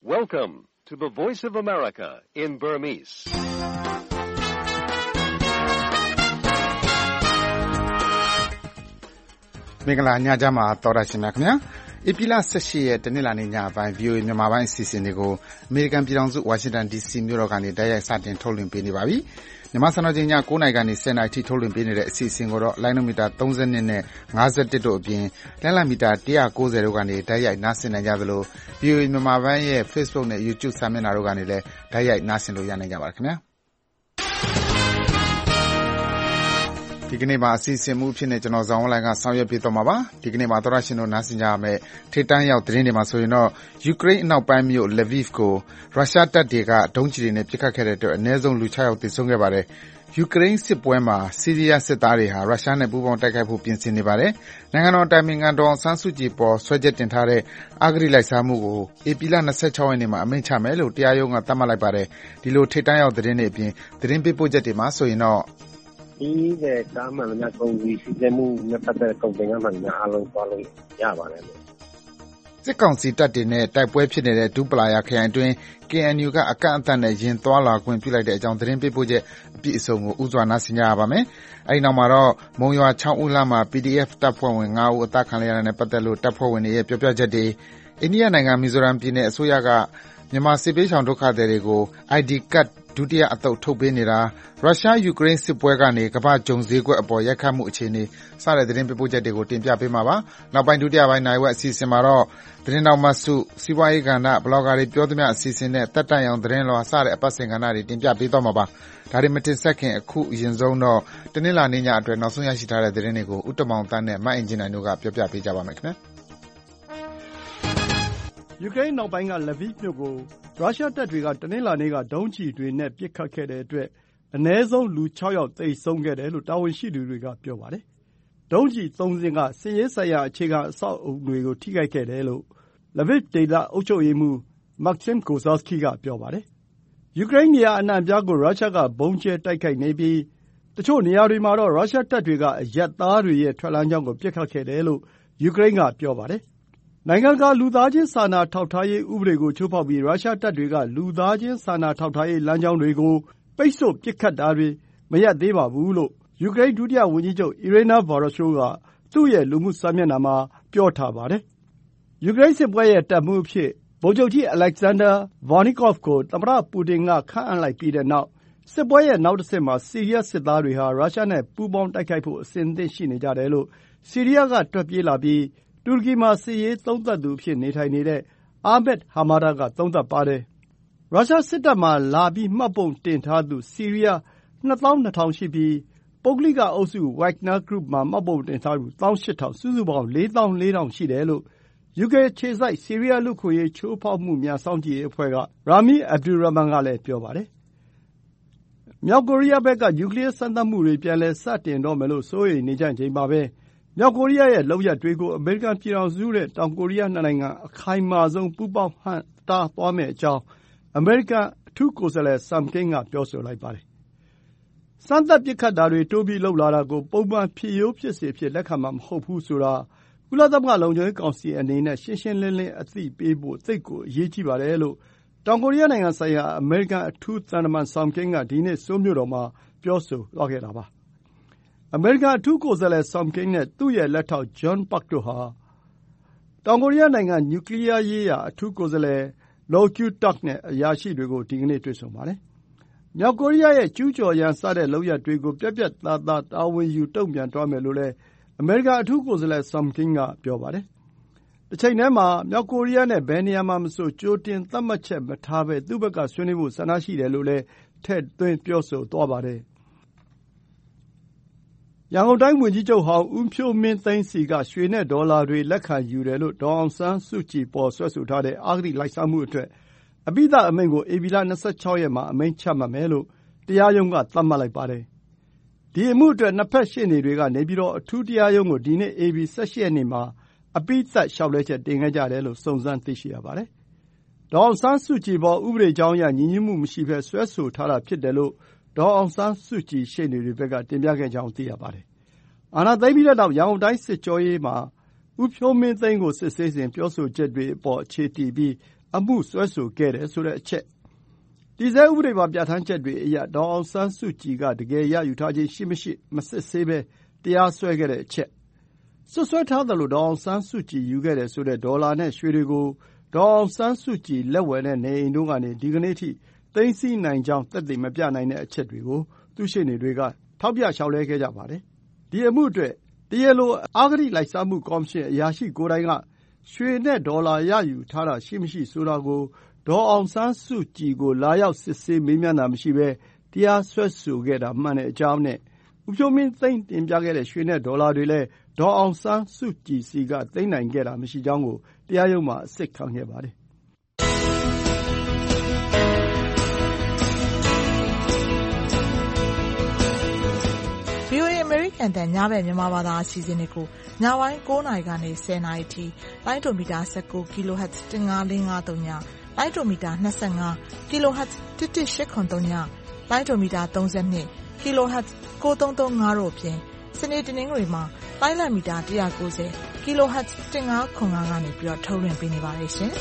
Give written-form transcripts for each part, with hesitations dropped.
Welcome to the Voice of America in Burmese. ။မင်္ဂလာညချမ်းပါသောတာရှင်များခင်ဗျာ။ဧပြီလ18ရက်တနင်္လာနေ့ညပိုင်း VOA မြန်မာပိုင်းအစီအစဉ်တွေကိုအမေရိကန်ပြည်ထောင်စုဝါရှင်တန် DC မြို့တော်ကနေတိုက်ရိုက်စတင်ထုတ်လွှင့်ပေးနေပါပြီ။မြန်မာစံတော်ချိန်ည9:00နာရီကနေ10:00နာရီထိထုတ်လွှင့်ပေးနေတဲ့အစီအစဉ်ကိုတော့လိုင်းနိုမီတာ32နဲ့51တို့အပြင်လိုင်းလာမီတာ190တို့ကနေတိုက်ရိုက်နားဆင်နိုင်ကြသလို VOA မြန်မာပိုင်းရဲ့ Facebook နဲ့ YouTube စာမျက်နှာတို့ကနေလည်းတိုက်ရိုက်နားဆင်လို့ရနိုင်ကြပါတယ်ခင်ဗျာ။ဒီကနေ့မှာအစီအစဉ်မှုအဖြစ်နဲ့ကျွန်တော်ဇောင်းဝလိုင်းကဆောင်ရွက်ပေးသွားမှာပါဒီကနေ့မှာသောရရှင်တို့နားဆင်ကြရမယ့်ထိပ်တန်းရောက်သတင်းတွေမှာဆိုရင်တော့ယူကရိန်းအနောက်ပိုင်းမြို့ Lviv ကိုရုရှားတပ်တွေကဒုံးကျည်တွေနဲ့ပစ်ခတ်ခဲ့တဲ့အတွက်အနည်းဆုံးလူ6ယောက်သေဆုံးခဲ့ပါတယ်ယူကရိန်းစစ်ပွဲမှာဆီးရီးယားစစ်သားတွေဟာရုရှားနဲ့ပူးပေါင်းတိုက်ခိုက်ဖို့ပြင်ဆင်နေပါတယ်နိုင်ငံတော်တိုင်ပင်ခံဒေါ်အောင်ဆန်းစုကြည်ပေါ်ဆွဲချက်တင်ထားတဲ့အဂတိလိုက်စားမှုကိုဧပြီလ26ရက်နေ့မှာအမိန့်ချမယ်လို့တရားရုံးကသတ်မှတ်လိုက်ပါတယ်ဒီလိုထိပ်တန်းရောက်သတင်းတွေအပြင်သတင်းပေးပို့ချက်တွေမှာဆိုရင်တော့ဒီတဲ့ကားမှန်များကုန်ပြီးစီစဉ်မှုနဲ့ပတ်သက်ကုန်တင်ကမှန်များအားလုံးသွားလို့ရပါတယ်လို့စစ်ကောင်စီတပ်တွေနဲ့တိုက်ပွဲဖြစ်နေတဲ့ဒူပလာယာခရိုင်အတွင်း KNU ကအကန့်အသတ်နဲ့ရင်သွားလာခွင့်ပြုလိုက်တဲ့အကြောင်းသတင်းပေးပို့ချက်အပြည့်အစုံကိုဥစွာနားဆင်ကြရပါမယ်။အဲဒီနောက်မှာတော့မုံရွာ6ဦးလမ်းမှာ PDF တပ်ဖွဲ့ဝင်5ဦးအသတ်ခံရတဲ့ပတ်သက်လို့တပ်ဖွဲ့ဝင်တွေရဲ့ပြောပြချက်တွေအိန္ဒိယနိုင်ငံမီဇိုရမ်ပြည်နယ်အစိုးရကမြန်မာစစ်ပေးဆောင်ဒုက္ခသည်တွေကို ID ကတ်ဒုတိယအသုတ်ထုတ်ပေးနေတာရုရှားယူကရိန်းစစ်ပွဲကနေကမ္ဘာဂျုံဈေးကွက်အပေါ်ရိုက်ခတ်မှုအခြေအနေစတဲ့သတင်းပေးပို့ချက်တွေကိုတင်ပြပေးမှာပါနောက်ပိုင်းဒုတိယပိုင်းနိုင်ဝက်အစီအစဉ်မှာတော့သတင်းတော်မှစုစီးပွားရေးကဏ္ဍဘလော့ဂါတွေပြောသမျှအစီအစဉ်နဲ့တက်တန့်အောင်သတင်းလွှာစတဲ့အပတ်စဉ်ကဏ္ဍတွေတင်ပြပေးသွားမှာပါဒါတွေမတင်ဆက်ခင်အခုအရင်ဆုံးတော့တနင်္လာနေ့ညအတွက်နောက်ဆုံးရရှိထားတဲ့သတင်းတွေကိုဥတ္တမောင်တန်းနဲ့မအင်ဂျင်နိုင်တို့ကပြောပြပေးကြပါမယ်ခင်ဗျာယူကရိန်းနောက်ပိုင်းက Lviv မြို့ကိုရုရှားတပ်တွေကတနင်္လာနေ့ကဒုံးကျည်တွေနဲ့ပစ်ခတ်ခဲ့တဲ့အတွက်အနည်းဆုံးလူ6ယောက်သေဆုံးခဲ့တယ်လို့တာဝန်ရှိသူတွေကပြောပါတယ်။ဒုံးကျည်3စင်းကစစ်ရေးဆိုင်ရာအခြေခံအဆောက်အအုံတွေကိုထိခိုက်ခဲ့တယ်လို့ Lviv ဒေသအုပ်ချုပ်ရေးမှူး Maxim Kozlowski ကပြောပါတယ်။ယူကရိန်းနေရာအနှံ့အပြားကိုရုရှားကဗုံးကျဲတိုက်ခိုက်နေပြီးတချို့နေရာတွေမှာတော့ရုရှားတပ်တွေကအရပ်သားတွေရဲ့ထွက်လမ်းကြောင်းကိုပစ်ခတ်ခဲ့တယ်လို့ယူကရိန်းကပြောပါတယ်နိုင်ငံတကာလူသားချင်းစာနာထောက်ထားရေးဥပဒေကိုချိုးဖောက်ပြီးရုရှားတပ်တွေကလူသားချင်းစာနာထောက်ထားရေးလမ်းကြောင်းတွေကိုပိတ်ဆို့ပစ်ခတ်တာတွေမရပ်သေးပါဘူးလို့ယူကရိန်းဒုတိယဝန်ကြီးချုပ် Iryna Vereshchuk ကသူ့ရဲ့လူမှုစာမျက်နှာမှာပြောထားပါတယ်။ယူကရိန်းစစ်ပွဲရဲ့တပ်မှူးအဖြစ်ဗိုလ်ချုပ်ကြီး Alexander Vornikov ကိုသမ္မတပူတင်ကခန့်အပ်လိုက်ပြီးတဲ့နောက်စစ်ပွဲရဲ့နောက်တစ်ဆင့်မှာဆီးရီးယားစစ်သားတွေဟာရုရှားနဲ့ပူးပေါင်းတိုက်ခိုက်ဖို့အဆင်သင့်ရှိနေကြတယ်လို့ဆီးရီးယားကထွက်ပြေးလာပြီးတူရကီမှာစစ်ရေးသုံးသပ်သူအဖြစ်နေထိုင်နေတဲ့ Ahmed Hamada ကသုံးသပ်ပါတယ်။ရုရှားစစ်တပ်မှာလာပြီးမှတ်ပုံတင်ထားသူဆီးရီးယား 22,000 ရှိပြီးပုဂ္ဂလိကအုပ်စု Wagner Group မှာမှတ်ပုံတင်ထားသူ 18,000 စုစုပေါင်း 44,000 ရှိတယ်လို့ယူကေအခြေစိုက်ဆီးရီးယားလူ့အခွင့်အရေးချိုးဖောက်မှုများစောင့်ကြည့်ရေးအဖွဲ့က Rami Abdulrahman ကလည်းပြောပါတယ်။မြောက်ကိုရီးယားဘက်ကနျူကလီးယားစမ်းသပ်မှုတွေပြန်လည်စတင်တော့မယ်လို့စိုးရိမ်နေကြချိန်မှာပဲမြောက်ကိုရီးယားရဲ့လုပ်ရပ်တွေကိုအမေရိကန်ပြည်ထောင်စုနဲ့တောင်ကိုရီးယားနှစ်နိုင်ငံအခိုင်မာဆုံးပူးပေါင်းဟန့်တားသွားမယ့်အကြောင်းအမေရိကန်အထူးကိုယ်စားလှယ် Sam King ကပြောဆိုလိုက်ပါတယ်။စမ်းသပ်ပစ်ခတ်တာတွေတိုးပြီးလုပ်လာတာကိုပုံမှန်ဖြစ်ရိုးဖြစ်စဉ်အဖြစ်လက်ခံမှာမဟုတ်ဘူးဆိုတာကုလသမဂ္ဂလုံခြုံရေးကောင်စီအနေနဲ့ရှင်းရှင်းလင်းလင်းအသိပေးဖို့သိပ်ကိုအရေးကြီးပါတယ်လို့တောင်ကိုရီးယားနိုင်ငံဆိုင်ရာအမေရိကန်အထူးသံတမန် Sam King ကဒီနေ့ဆိုးလ်မြို့တော်မှာပြောဆိုသွားခဲ့တာပါ။အမေရိကန်အထူးကိုယ်စားလှယ် Sam King နဲ့သူ့ရဲ့လက်ထောက် John Park တို့ဟာတောင်ကိုရီးယားနိုင်ငံနျူကလီးယားရေးရာအထူးကိုယ်စားလှယ် Ro Kyu-tak နဲ့အရာရှိတွေကိုဒီကနေ့တွေ့ဆုံပါတယ်။မြောက်ကိုရီးယားရဲ့ကျူးကျော်ရန်စတဲ့လုပ်ရပ်တွေကိုပြတ်ပြတ်သားသားတာဝန်ယူတုံ့ပြန်သွားမယ်လို့လည်းအမေရိကန်အထူးကိုယ်စားလှယ် Sam King ကပြောပါတယ်။တချိန်တည်းမှာမြောက်ကိုရီးယားနဲ့ဘယ်နေရာမှာမဆိုကြိုတင်သတ်မှတ်ချက်မထားဘဲသူ့ဘက်ကဆွေးနွေးဖို့ဆန္ဒရှိတယ်လို့လည်းထည့်သွင်းပြောဆိုသွားပါတယ်။ရန်ကုန်တိုင်းဝန်ကြီးချုပ်ဟောင်းဦးဖြိုးမင်းသိန်းဆီကရွှေနဲ့ဒေါ်လာတွေလက်ခံယူတယ်လို့ဒေါ်အောင်ဆန်းစုကြည်ပေါ်စွဲဆိုထားတဲ့အဂတိလိုက်စားမှုအတွက်အပြီးသတ်အမိန့်ကိုဧပြီလ26ရက်မှာအမိန့်ချမှတ်မယ်လို့တရားရုံးကသတ်မှတ်လိုက်ပါတယ်။ဒီအမှုအတွက်နှစ်ဖက်ရှေ့နေတွေကနေပြည်တော်အထူးတရားရုံးကိုဒီနေ့ဧပြီ18ရက်နေ့မှာအပြီးသတ်လျှောက်လဲချက်တင်ခဲ့ကြတယ်လို့စုံစမ်းသိရှိရပါတယ်။ဒေါ်အောင်ဆန်းစုကြည်ပေါ်ဥပဒေကြောင်းအရညီညွတ်မှုမရှိဘဲစွဲဆိုထားတာဖြစ်တယ်လို့ဒေါ်အောင်ဆန်းစုကြည်ရှေ့နေတွေဘက်ကတင်ပြခဲ့ကြောင်းသိရပါတယ်။အာဏာသိမ်းပြီးတဲ့နောက်ရန်ကုန်တိုင်းစစ်ကြောရေးမှာဦးဖြိုးမင်းသိန်းကိုစစ်ဆေးစဉ်ပြောဆိုချက်တွေအပေါ်အခြေတည်ပြီးအမှုစွဲဆိုခဲ့တယ်ဆိုတဲ့အချက်တည်ဆဲဥပဒေပါပြဋ္ဌာန်းချက်တွေအရဒေါ်အောင်ဆန်းစုကြည်ကတကယ်ရယူထားခြင်းရှိမရှိမစစ်ဆေးဘဲတရားစွဲခဲ့တဲ့အချက်စွပ်စွဲထားသလိုဒေါ်အောင်ဆန်းစုကြည်ယူခဲ့တယ်ဆိုတဲ့ဒေါ်လာနဲ့ရွှေတွေကိုဒေါ်အောင်ဆန်းစုကြည်လက်ဝယ်တဲ့နေအိမ်တို့ကနေဒီကနေ့ထိသိမ်းဆည်းနိုင်ကြောင်းသက်သေမပြနိုင်တဲ့အချက်တွေကိုသူ့ရှေ့နေတွေကထောက်ပြလျှောက်လဲခဲ့ကြပါတယ်။ဒီအမှုအတွက်တရားလိုအဂတိလိုက်စားမှုကော်မရှင်အရာရှိကိုယ်တိုင်ကရွှေနဲ့ဒေါ်လာရယူထားတာရှိမရှိဆိုတာကိုဒေါ်အောင်ဆန်းစုကြည်ကိုလာရောက်စစ်ဆေးမေးမြန်းတာမရှိဘဲတရားစွဲဆိုခဲ့တာမှန်တဲ့အကြောင်းနဲ့ဦးဖြိုးမင်းသိမ်းတင်ပြခဲ့တဲ့ရွှေနဲ့ဒေါ်လာတွေလည်းဒေါ်အောင်ဆန်းစုကြည်စီကသိမ်းနိုင်ခဲ့တာမရှိကြောင်းကိုတရားရုံးမှာအစစ်ခံခဲ့ပါတယ်။ VOA အမေရိကန်တန်ညဘက်မြန်မာဘာသာအစီအစဉ်တွေကိုညပိုင်း9:00 နာရီကနေ 10:00 နာရီထိလိုင်းဒိုမီတာ19 kHz 15553ညလိုင်းဒိုမီတာ25 kHz 11883ညလိုင်းဒိုမီတာ32 kHz 9335တို့ဖြင့်စနေတနင်္ဂနွေမှာလိုင်းလမီတာ190 kHz 1505ကနေပြီးတော့ထုတ်လွှင့်ပေးနေပါတယ်ရှင်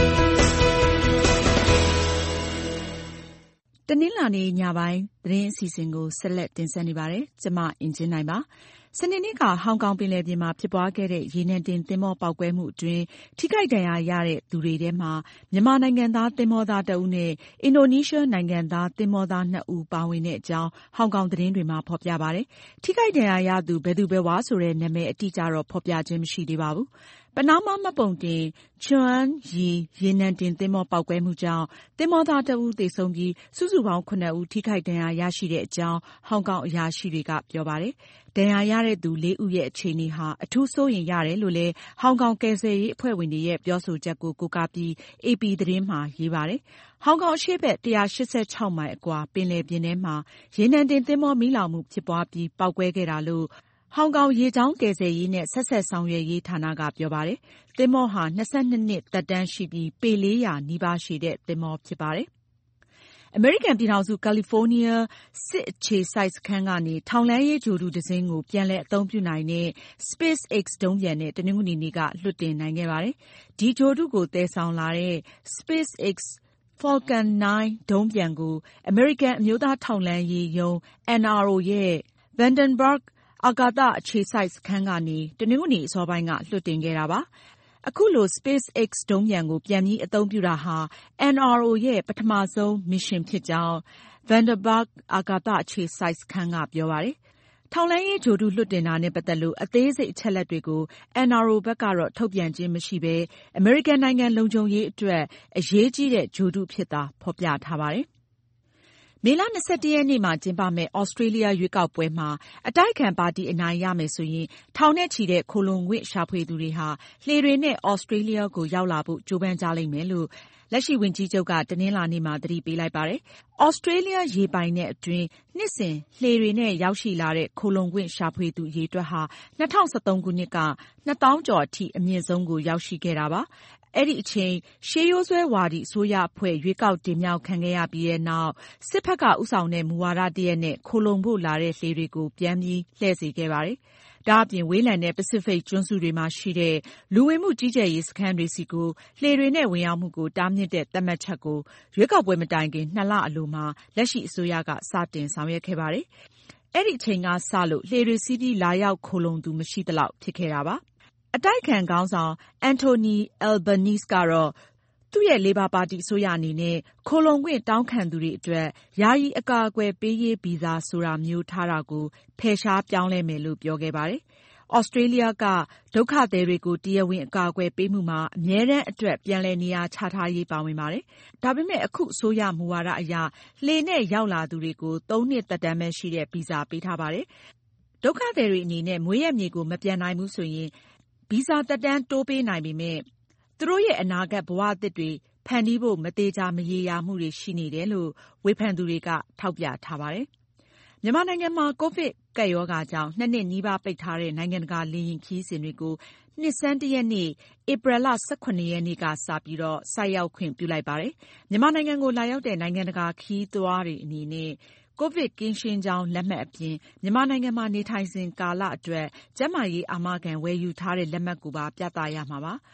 တနင်္လာနေ့ညပိုင်းသတင်းအစီအစဉ်ကိုဆက်လက်တင်ဆက်နေပါတယ်။ကျွန်မအင်ဂျင်နိုင်ပါ။စနေနေ့ကဟောင်ကောင်ပင်လယ်ပြင်မှာဖြစ်ပွားခဲ့တဲ့ရေနံတင်သင်္ဘောပေါက်ကွဲမှုအတွင်းထိခိုက်ဒဏ်ရာရတဲ့သူတွေထဲမှာမြန်မာနိုင်ငံသားသင်္ဘောသား1ဦးနဲ့အင်ဒိုနီးရှားနိုင်ငံသားသင်္ဘောသား2ဦးပါဝင်တဲ့အကြောင်းဟောင်ကောင်သတင်းတွေမှာဖော်ပြပါတယ်။ထိခိုက်ဒဏ်ရာရသူဘယ်သူဘယ်ဝါဆိုတဲ့နာမည်အတိအကျတော့ဖော်ပြခြင်းမရှိသေးပါဘူး။ပနားမားမှတ်ပုံတင်ချွမ်ရေနံတင်သင်္ဘောပေါက်ကွဲမှုကြောင့်သင်္ဘောသား1ဦးသေဆုံးပြီးစုစုပေါင်း9ဦးထိခိုက်ဒဏ်ရာရရှိတဲ့အကြောင်းဟောင်ကောင်အရာရှိတွေကပြောပါတယ်။ဒဏ်ရာရတဲ့သူ4ဦးရဲ့အခြေအနေဟာအထူးစိုးရိမ်ရတယ်လို့လည်းဟောင်ကောင်ကယ်ဆယ်ရေးအဖွဲ့ဝင်တွေရဲ့ပြောဆိုချက်ကိုကိုးကားပြီး AP သတင်းမှာရေးပါတယ်။ဟောင်ကောင်အရှေ့ဘက်186မိုင်အကွာပင်လယ်ပြင်ထဲမှာရေနံတင်သင်္ဘောမီးလောင်မှုဖြစ်ပွားပြီးပေါက်ကွဲခဲ့တာလို့ဟောင်ကောင်ရေကြောင်းကယ်ဆယ်ရေးနဲ့ဆက်ဆက်ဆောင်ရွက်ရေးဌာနကပြောပါတယ်။သင်္ဘောဟာ22နှစ်သက်တမ်းရှိပြီးပေ400နီးပါးရှည်တဲ့သင်္ဘောဖြစ်ပါတယ်။အမေရိကန်ပြည်ထောင်စုကယ်လီဖိုးနီးယားစစ်အခြေစိုက်စခန်းကနေထောက်လှမ်းရေးဂြိုဟ်တုတစင်းကိုပြန်လည်အသုံးပြုနိုင်တဲ့ SpaceX ဒုံးပျံနဲ့တနင်္ဂနွေနေ့ကလွှတ်တင်နိုင်ခဲ့ပါတယ်။ဒီဂြိုဟ်တုကိုသယ်ဆောင်လာတဲ့ SpaceX Falcon 9 ဒုံးပျံကိုအမေရိကန်အမျိုးသားထောက်လှမ်းရေးရုံး NRO ရဲ့ Vandenberg အာကာသအခြေစိုက်စခန်းကနေတနင်္ဂနွေနေ့အစောပိုင်းကလွှတ်တင်ခဲ့တာပါ။အခုလို SpaceX ဒုံးပျံကိုပြန်ပြီးအသုံးပြုတာဟာ NRO ရဲ့ပထမဆုံးမစ်ရှင်ဖြစ်ကြောင်း Vandenberg အာကာသအခြေစိုက်စခန်းကပြောပါတယ်။ထောက်လှမ်းရေးဂြိုဟ်တုလွှတ်တင်တာနဲ့ပတ်သက်လို့အသေးစိတ်အချက်အလက်တွေကို NRO ဘက်ကတော့ထုတ်ပြန်ခြင်းမရှိဘဲအမေရိကန်နိုင်ငံလုံခြုံရေးအတွက်အရေးကြီးတဲ့ဂြိုဟ်တုဖြစ်တာဖော်ပြထားပါတယ်။မေလ21ရက်နေ့မှာကျင်းပမယ့်ဩစတြေးလျရွေးကောက်ပွဲမှာအတိုက်အခံပါတီအနိုင်ရမယ်ဆိုရင်ထောင်နဲ့ချီတဲ့ခိုလှုံခွင့်ရှာဖွေသူတွေဟာလှေတွေနဲ့ဩစတြေးလျကိုရောက်လာဖို့ကြိုးပမ်းကြလိမ့်မယ်လို့လက်ရှိဝန်ကြီးချုပ်ကတနင်္လာနေ့မှာသတိပေးလိုက်ပါတယ်။ဩစတြေးလျရေပိုင်နက်အတွင်းနှစ်စဉ်လှေတွေနဲ့ရောက်ရှိလာတဲ့ခိုလှုံခွင့်ရှာဖွေသူအရေအတွက်ဟာ2013ခုနှစ်က2000ကျော်အထိအမြင့်ဆုံးကိုရောက်ရှိခဲ့တာပါ။အဲဒီအချိန်ရှေးရိုးစွဲဝါဒီအစိုးရအဖွဲ့ရွေးကောက်တင်မြှောက်ခံခဲ့ရပြီးတဲ့နောက်စစ်ဘက်ကဦးဆောင်တဲ့မူဝါဒတရပ်နဲ့ခိုလှုံဖို့လာတဲ့လှေတွေကိုပြန်ပြီးလှည့်စေခဲ့ပါတယ်။ဒါအပြင်ဝေးလံတဲ့ပစိဖိတ်ကျွန်းစုတွေမှာရှိတဲ့လူဝင်မှုကြီးကြပ်ရေးစခန်းတွေဆီကိုလှေတွေနဲ့ဝင်ရောက်မှုကိုတားမြစ်တဲ့သတ်မှတ်ချက်ကိုရွေးကောက်ပွဲမတိုင်ခင်2လအလိုမှာလက်ရှိအစိုးရကစတင်ဆောင်ရွက်ခဲ့ပါတယ်။အဲဒီအချိန်ကစလို့လှေတွေစီးပြီးလာရောက်ခိုလှုံသူမရှိသလောက်ဖြစ်ခဲ့တာပါ။အတိုက်အခံခေါင်းဆောင်အန်တိုနီအယ်ဘာနီးစ်ကတော့သူ့ရဲ့လေဘာပါတီအစိုးရအနေနဲ့ခိုလှုံခွင့်တောင်းခံသူတွေအတွက်ယာယီအကာအကွယ်ပေးရေးဗီဇာဆိုတာမျိုးထားတာကိုဖယ်ရှားပြောင်းလဲမယ်လို့ပြောခဲ့ပါတယ်။ဩစတြေးလျကဒုက္ခသည်တွေကိုတရားဝင်အကာအကွယ်ပေးမှုမှာအမြဲတမ်းအတွက်ပြန်လည်နေရာချထားရေးပါဝင်ပါတယ်။ဒါပေမဲ့အခုအစိုးရမူဝါဒအရလှေနဲ့ရောက်လာသူတွေကို3နှစ်သက်တမ်းပဲရှိတဲ့ဗီဇာပေးထားပါတယ်။ဒုက္ခသည်တွေအနေနဲ့မွေးရပ်မြေကိုမပြန်နိုင်ဘူးဆိုရင်ဗီဇာသက်တမ်းတိုးပေးနိုင်ပေမဲ့သူတို့ရဲ့အနာဂတ်ဘဝအသစ်တွေဖန်တီးဖို့မသေချာမရေရာမှုတွေရှိနေတယ်လို့ဝေဖန်သူတွေကထောက်ပြထားပါတယ်။မြန်မာနိုင်ငံမှာကိုဗစ်ကပ်ရောဂါကြောင့်2နှစ်နီးပါးပိတ်ထားတဲ့နိုင်ငံတကာလေယာဉ်ခရီးစဉ်တွေကိုနှစ်ဆန်း1ရက်နေ့ဧပြီလ18ရက်နေ့ကစပြီးဆိုက်ရောက်ခွင့်ပြုလိုက်ပါတယ်။မြန်မာနိုင်ငံကိုလာရောက်တဲ့နိုင်ငံတကာခရီးသွားတွေအနေနဲ့ကိုဗစ်ကင်းရှင်းကြောင်းလက်မှတ်အပြင်မြန်မာနိုင်ငံမှာနေထိုင်စဉ်ကာလအတွက်ကျန်းမာရေးအာမခံဝယ်ယူထားတဲ့လက်မှတ်ကိုပါပြသရမှာပါ။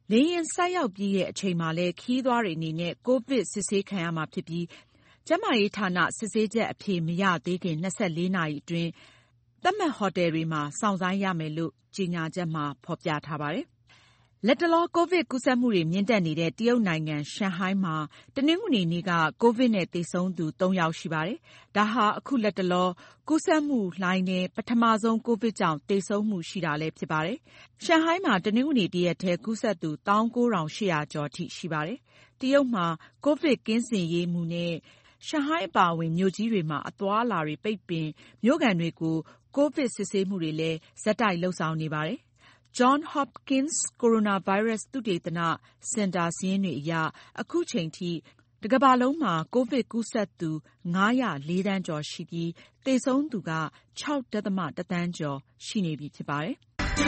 လေယာဉ်ဆိုက်ရောက်ပြီးတဲ့အချိန်မှာလည်း ခရီးသွားတွေအနေနဲ့ ကိုဗစ်စစ်ဆေးခံရမှာဖြစ်ပြီး ကျန်းမာရေးဌာနစစ်ဆေးချက်အဖြေမရသေးခင် 24 နာရီအတွင်း သတ်မှတ်ဟိုတယ်တွေမှာ စောင့်ဆိုင်းရမယ်လို့ ကြေညာချက်မှာ ဖော်ပြထားပါတယ်။ လတ်တလော ကိုဗစ်ကူးစက်မှုတွေမြင့်တက်နေတဲ့ တရုတ်နိုင်ငံ ရှန်ဟိုင်းမှာ တနင်္ဂနွေနေ့က ကိုဗစ်နဲ့သေဆုံးသူ ၃ ယောက်ရှိပါတယ်။ ဒါဟာ အခုလတ်တလော ကူးစက်မှုလှိုင်းထဲ ပထမဆုံး ကိုဗစ်ကြောင့်သေဆုံးမှုရှိတာလည်းဖြစ်ပါတယ်။ ရှန်ဟိုင်းမှာ တနင်္ဂနွေနေ့တရက်ထဲ ကူးစက်သူ 19,800 ကျော်ထိရှိပါတယ်။ တရုတ်မှာ ကိုဗစ်ကင်းစင်ရေးမူနဲ့ ရှန်ဟိုင်းအပါအဝင် မြို့ကြီးတွေမှာ အသွားအလာတွေပိတ်ပင် မြို့ခံတွေကို ကိုဗစ်စစ်ဆေးမှုတွေလည်း ဆက်တိုက်လုပ်ဆောင်နေပါတယ်။ Johns Hopkins ကိုရိုနာဗိုင်းရပ်စ်သုတေသနစင်တာစာရင်းတွေအရ အခုချိန်ထိ တကမ္ဘာလုံးမှာ ကိုဗစ်ကူးစက်သူ ၅၀၄ သန်းကျော်ရှိပြီး သေဆုံးသူက ၆.၁ သန်းကျော်ရှိနေပြီဖြစ်ပါတယ်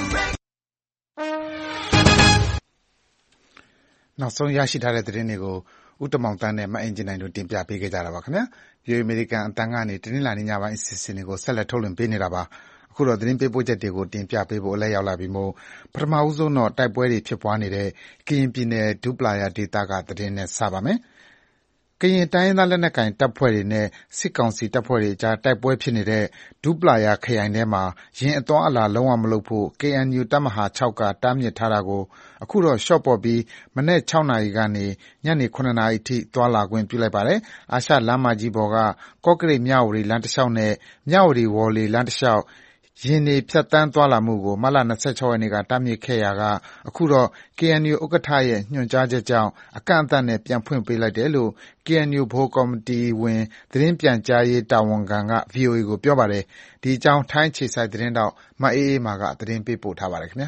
။နောက်ဆုံးရရှိထားတဲ့သတင်းတွေကို ဦးတင်မောင်သန်းနဲ့မအင်ကြင်းနိုင်တို့တင်ပြပေးခဲ့ကြတာပါခင်ဗျာ။ VOA အမေရိကန်အသံကနေ တနင်္လာနေ့ညပိုင်းအစီအစဉ်တွေကို ဆက်လက်ထုတ်လွှင့်ပေးနေတာပါ။ အခုတော့သတင်းပေးပို့ချက်တွေကိုတင်ပြပေးဖို့အလှည့်ရောက်လာပြီမို့ပထမဆုံးတော့တိုက်ပွဲတွေဖြစ်ပွားနေတဲ့ကရင်ပြည်နယ်ဒူးပလာယာဒေသကသတင်းနဲ့စပါမယ်။ ကရင်တိုင်းရင်းသားလက်နက်ကိုင်တပ်ဖွဲ့တွေနဲ့စစ်ကောင်စီတပ်ဖွဲ့တွေအကြားတိုက်ပွဲဖြစ်နေတဲ့ဒူးပလာယာခရိုင်ထဲမှာယာဉ်အသွားအလာလုံးဝမလုပ်ဖို့ KNU တပ်မဟာ 6 ကတားမြစ်ထားတာကိုအခုတော့လျှော့ပေါ့ပြီးမနက် 6 နာရီကနေညနေ 7 နာရီအထိသွားလာခွင့်ပြုလိုက်ပါတယ်။ အာရှလမ်းမကြီးပေါ်က ကော့ကရိတ်-မြဝတီလမ်းတလျှောက်နဲ့မြဝတီ-ဝေါ်လေလမ်းတလျှောက်ယာဉ်တွေဖြတ်သန်းသွားလာမှုကို မတ်လ 26 ရက်နေ့ကတားမြစ်ခဲ့ရာကအခုတော့ KNU ဥက္ကဋ္ဌရဲ့ညွှန်ကြားချက်ကြောင့်အကန့်အသတ်နဲ့ပြန်ဖွင့်ပေးလိုက်တယ်လို့ KNU ဗဟိုကော်မတီဝင်သတင်းပြန်ကြားရေးတာဝန်ခံက VOA ကိုပြောပါတယ်။ ဒီအကြောင်းထိုင်းအခြေစိုက်သတင်းထောက်မအေးအေးမာကသတင်းပေးပို့ထားပါတယ်။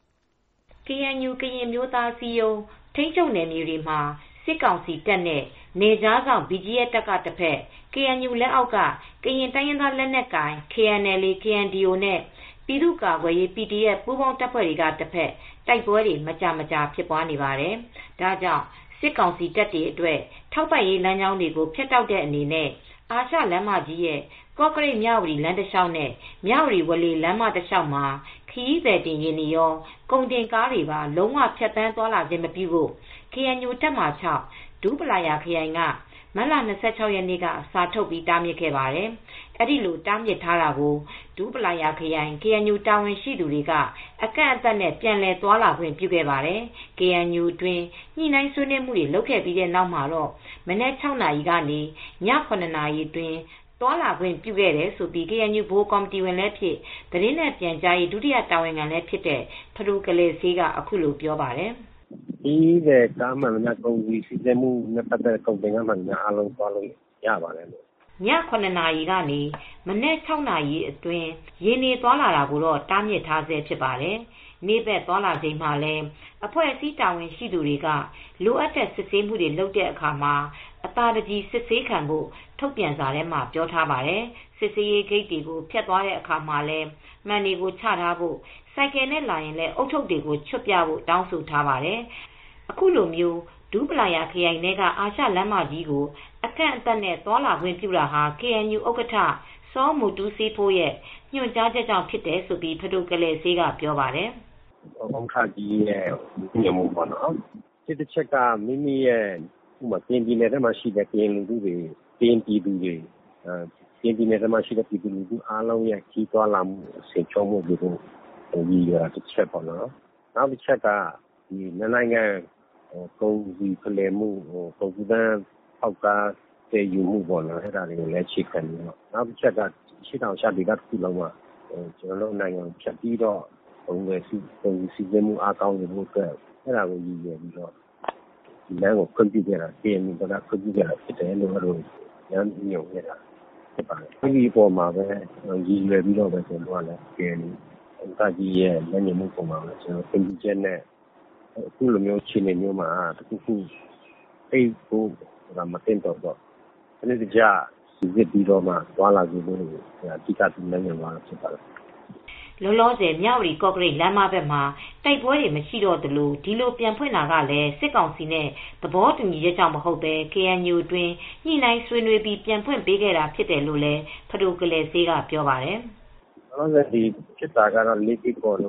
KNU ကရင်အမျိုးသားအစည်းအရုံးထိန်းချုပ်နယ်မြေတွေမှာစစ်ကောင်စီတပ်နဲ့နယ်ခြားစောင့် BGF တပ်ကတဘက် KNU လက်အောက်က ကရင်တိုင်းရင်းသားလက်နက်ကိုင် KNLA KNDO နဲ့ပြည်သူ့ကာကွယ်ရေး PDF ပူးပေါင်းတပ်ဖွဲ့တွေကတဘက်တိုက်ပွဲတွေမကြာမကြာဖြစ်ပွားနေပါတယ်။ ဒါကြောင့်စစ်ကောင်စီတပ်တွေအတွက်ထောက်ပံ့ရေးလမ်းကြောင်းတွေကိုဖြတ်တောက်တဲ့အနေနဲ့အာရှလမ်းမကြီးရဲ့ကော့ကရိတ်-မြဝတီလမ်းတလျှောက်နဲ့မြဝတီ-ဝေါ်လေလမ်းမတလျှောက်မှာခရီးသည်တင်ယာဉ်တွေရောကုန်တင်ကားတွေပါလုံးဝဖြတ်သန်းသွားလာခြင်းမပြုဖို့ KNU တပ်မဟာ 6 ဒူးပလာယာခရိုင်ကမတ်လ 26 ရက်နေ့ကစာထုတ်ပြီးတားမြစ်ခဲ့ပါတယ်။ အဲဒီလိုတားမြစ်ထားတာကိုဒူးပလာယာခရိုင် KNU တာဝန်ရှိသူတွေကအကန့်အသတ်နဲ့ပြန်လည်သွားလာခွင့်ပြုခဲ့ပါတယ်။ KNU အတွင်းညှိနှိုင်းဆွေးနွေးမှုတွေလုပ်ခဲ့ပြီးတဲ့နောက်မှာတော့မနက် 6 နာရီကနေ ည 7 နာရီအတွင်းသွားလာခွင့်ပြုခဲ့တယ်လို့ KNU ဗဟိုကော်မတီဝင်လည်းဖြစ်သတင်းနဲ့ပြန်ကြားရေးဒုတိယတာဝန်ခံလည်းဖြစ်တဲ့ဖဒိုကလယ်စေးကအခုလိုပြောပါတယ်။ "ခရီးသည်ကားမှန်သမျှကုန်စည်စီးဆင်းမှုနဲ့ပတ်သက်တဲ့ကုန်တင်ကားမှန်သမျှအားလုံးသွားလို့ရပါတယ်လို့ည 7 နာရီကနေ မနက် 6 နာရီအတွင်းယာဉ်တွေသွားလာတာကိုတော့တားမြစ်ထားဆဲဖြစ်ပါတယ်။နေ့ဘက်သွားလာချိန်မှာလည်းအဖွဲ့အစည်းတာဝန်ရှိသူတွေကလိုအပ်တဲ့စစ်ဆေးမှုတွေလုပ်တဲ့အခါမှာအသာတကြည်စစ်ဆေးခံဖို့ထုတ်ပြန်စာထဲမှာပြောထားပါတယ်။စစ်ဆေးရေးဂိတ်တွေကိုဖြတ်သွားတဲ့အခါမှာလည်းမှန်တွေကိုချထားဖို့ဆိုင်ကယ်နဲ့လာရင်လည်းဦးထုပ်တွေကိုချွတ်ပြဖို့တောင်းဆိုထားပါတယ်။အခုလိုမျိုးဒူးပလာယာခရိုင်ထဲကအာရှလမ်းမကြီးကိုအကန့်အသတ်နဲ့သွားလာခွင့်ပြုတာဟာ KNU ဥက္ကဋ္ဌစောမူတူးစေးဖိုးရဲ့ညွှန်ကြားချက်ကြောင့်ဖြစ်တယ်လို့ဖဒိုကလယ်စေးကပြောပါတယ်။"ဥက္ကဋ္ဌကြီးရဲ့ညွှန်မှုပေါ့နော်။တစ်တချက်ကမိမိရဲ့ကရင်ပြည်နယ်ထဲမှာရှိတဲ့ကရင်လူထုတွေကရင်ပြည်သူတွေကရင်ပြည်နယ်ထဲမှာရှိတဲ့ပြည်သူလူထုအားလုံးရဲ့ခရီးသွားလာမှုအဆင်ပြေဖို့ရည်ရွယ်တာတစ်ချက်ပေါ့နော်။နောက်တစ်ချက်ကနှစ်နိုင်ငံကုန်စည်ဖလှယ်မှုကုန်ကူးသန်းဖောက်ကားသယ်ယူမှုပေါ့နော်အဲဒါတွေကိုလည်းအခြေခံပြီးတော့နောက်တစ်ချက်ကအရှေ့တောင်အာရှဒေသတစ်ခုလုံးမှာကျနော်တို့နိုင်ငံကိုဖြတ်ပြီးတော့ကုန်စည်စီးဆင်းမှုအားကောင်းစေဖို့အတွက်အဲဒါကိုရည်ရွယ်ပြီးတော့ဒီလမ်းကိုခွင့်ပြုခဲ့တာ KNU ကခွင့်ပြုခဲ့တာဖြစ်တယ်လို့လမ်းညွှန်ခဲ့တာဖြစ်ပါတယ်။အဲဒီအပေါ်မှာပဲရည်ရွယ်ပြီးတော့ပဲကျနော်တို့ကလည်း KNU ဥက္ကဋ္ဌကြီးရဲ့လမ်းညွှန်မှုအပေါ်မှာပဲကျနော်တို့ခွင့်ပြုချက်နဲ့အခုလိုမျိုးအခြေအနေမျိုးမှာတခုခုပိတ်ဖို့မသင့်တော်တော့စနစ်တကျစိစစ်ပြီးတော့မှသွားလာစေဖို့အဓိကလမ်းညွှန်သွားတာဖြစ်ပါတယ်။ "လောလောဆယ်မြဝတီကော့ကရိတ်လမ်းမဘက်မှာတိုက်ပွဲတွေမရှိတော့သလိုဒီလိုပြန်ဖွင့်တာကလည်းစစ်ကောင်စီနဲ့သဘောတူညီချက်ကြောင့်မဟုတ်ပဲ KNU အတွင်းညှိနှိုင်းဆွေးနွေးပြီးပြန်ဖွင့်ပေးခဲ့တာဖြစ်တယ်လို့လည်းဖဒိုကလယ်စေးကပြောပါတယ်။"လောလောဆယ်ဖြစ်တာကတော့လေးကေ့ကော်တို့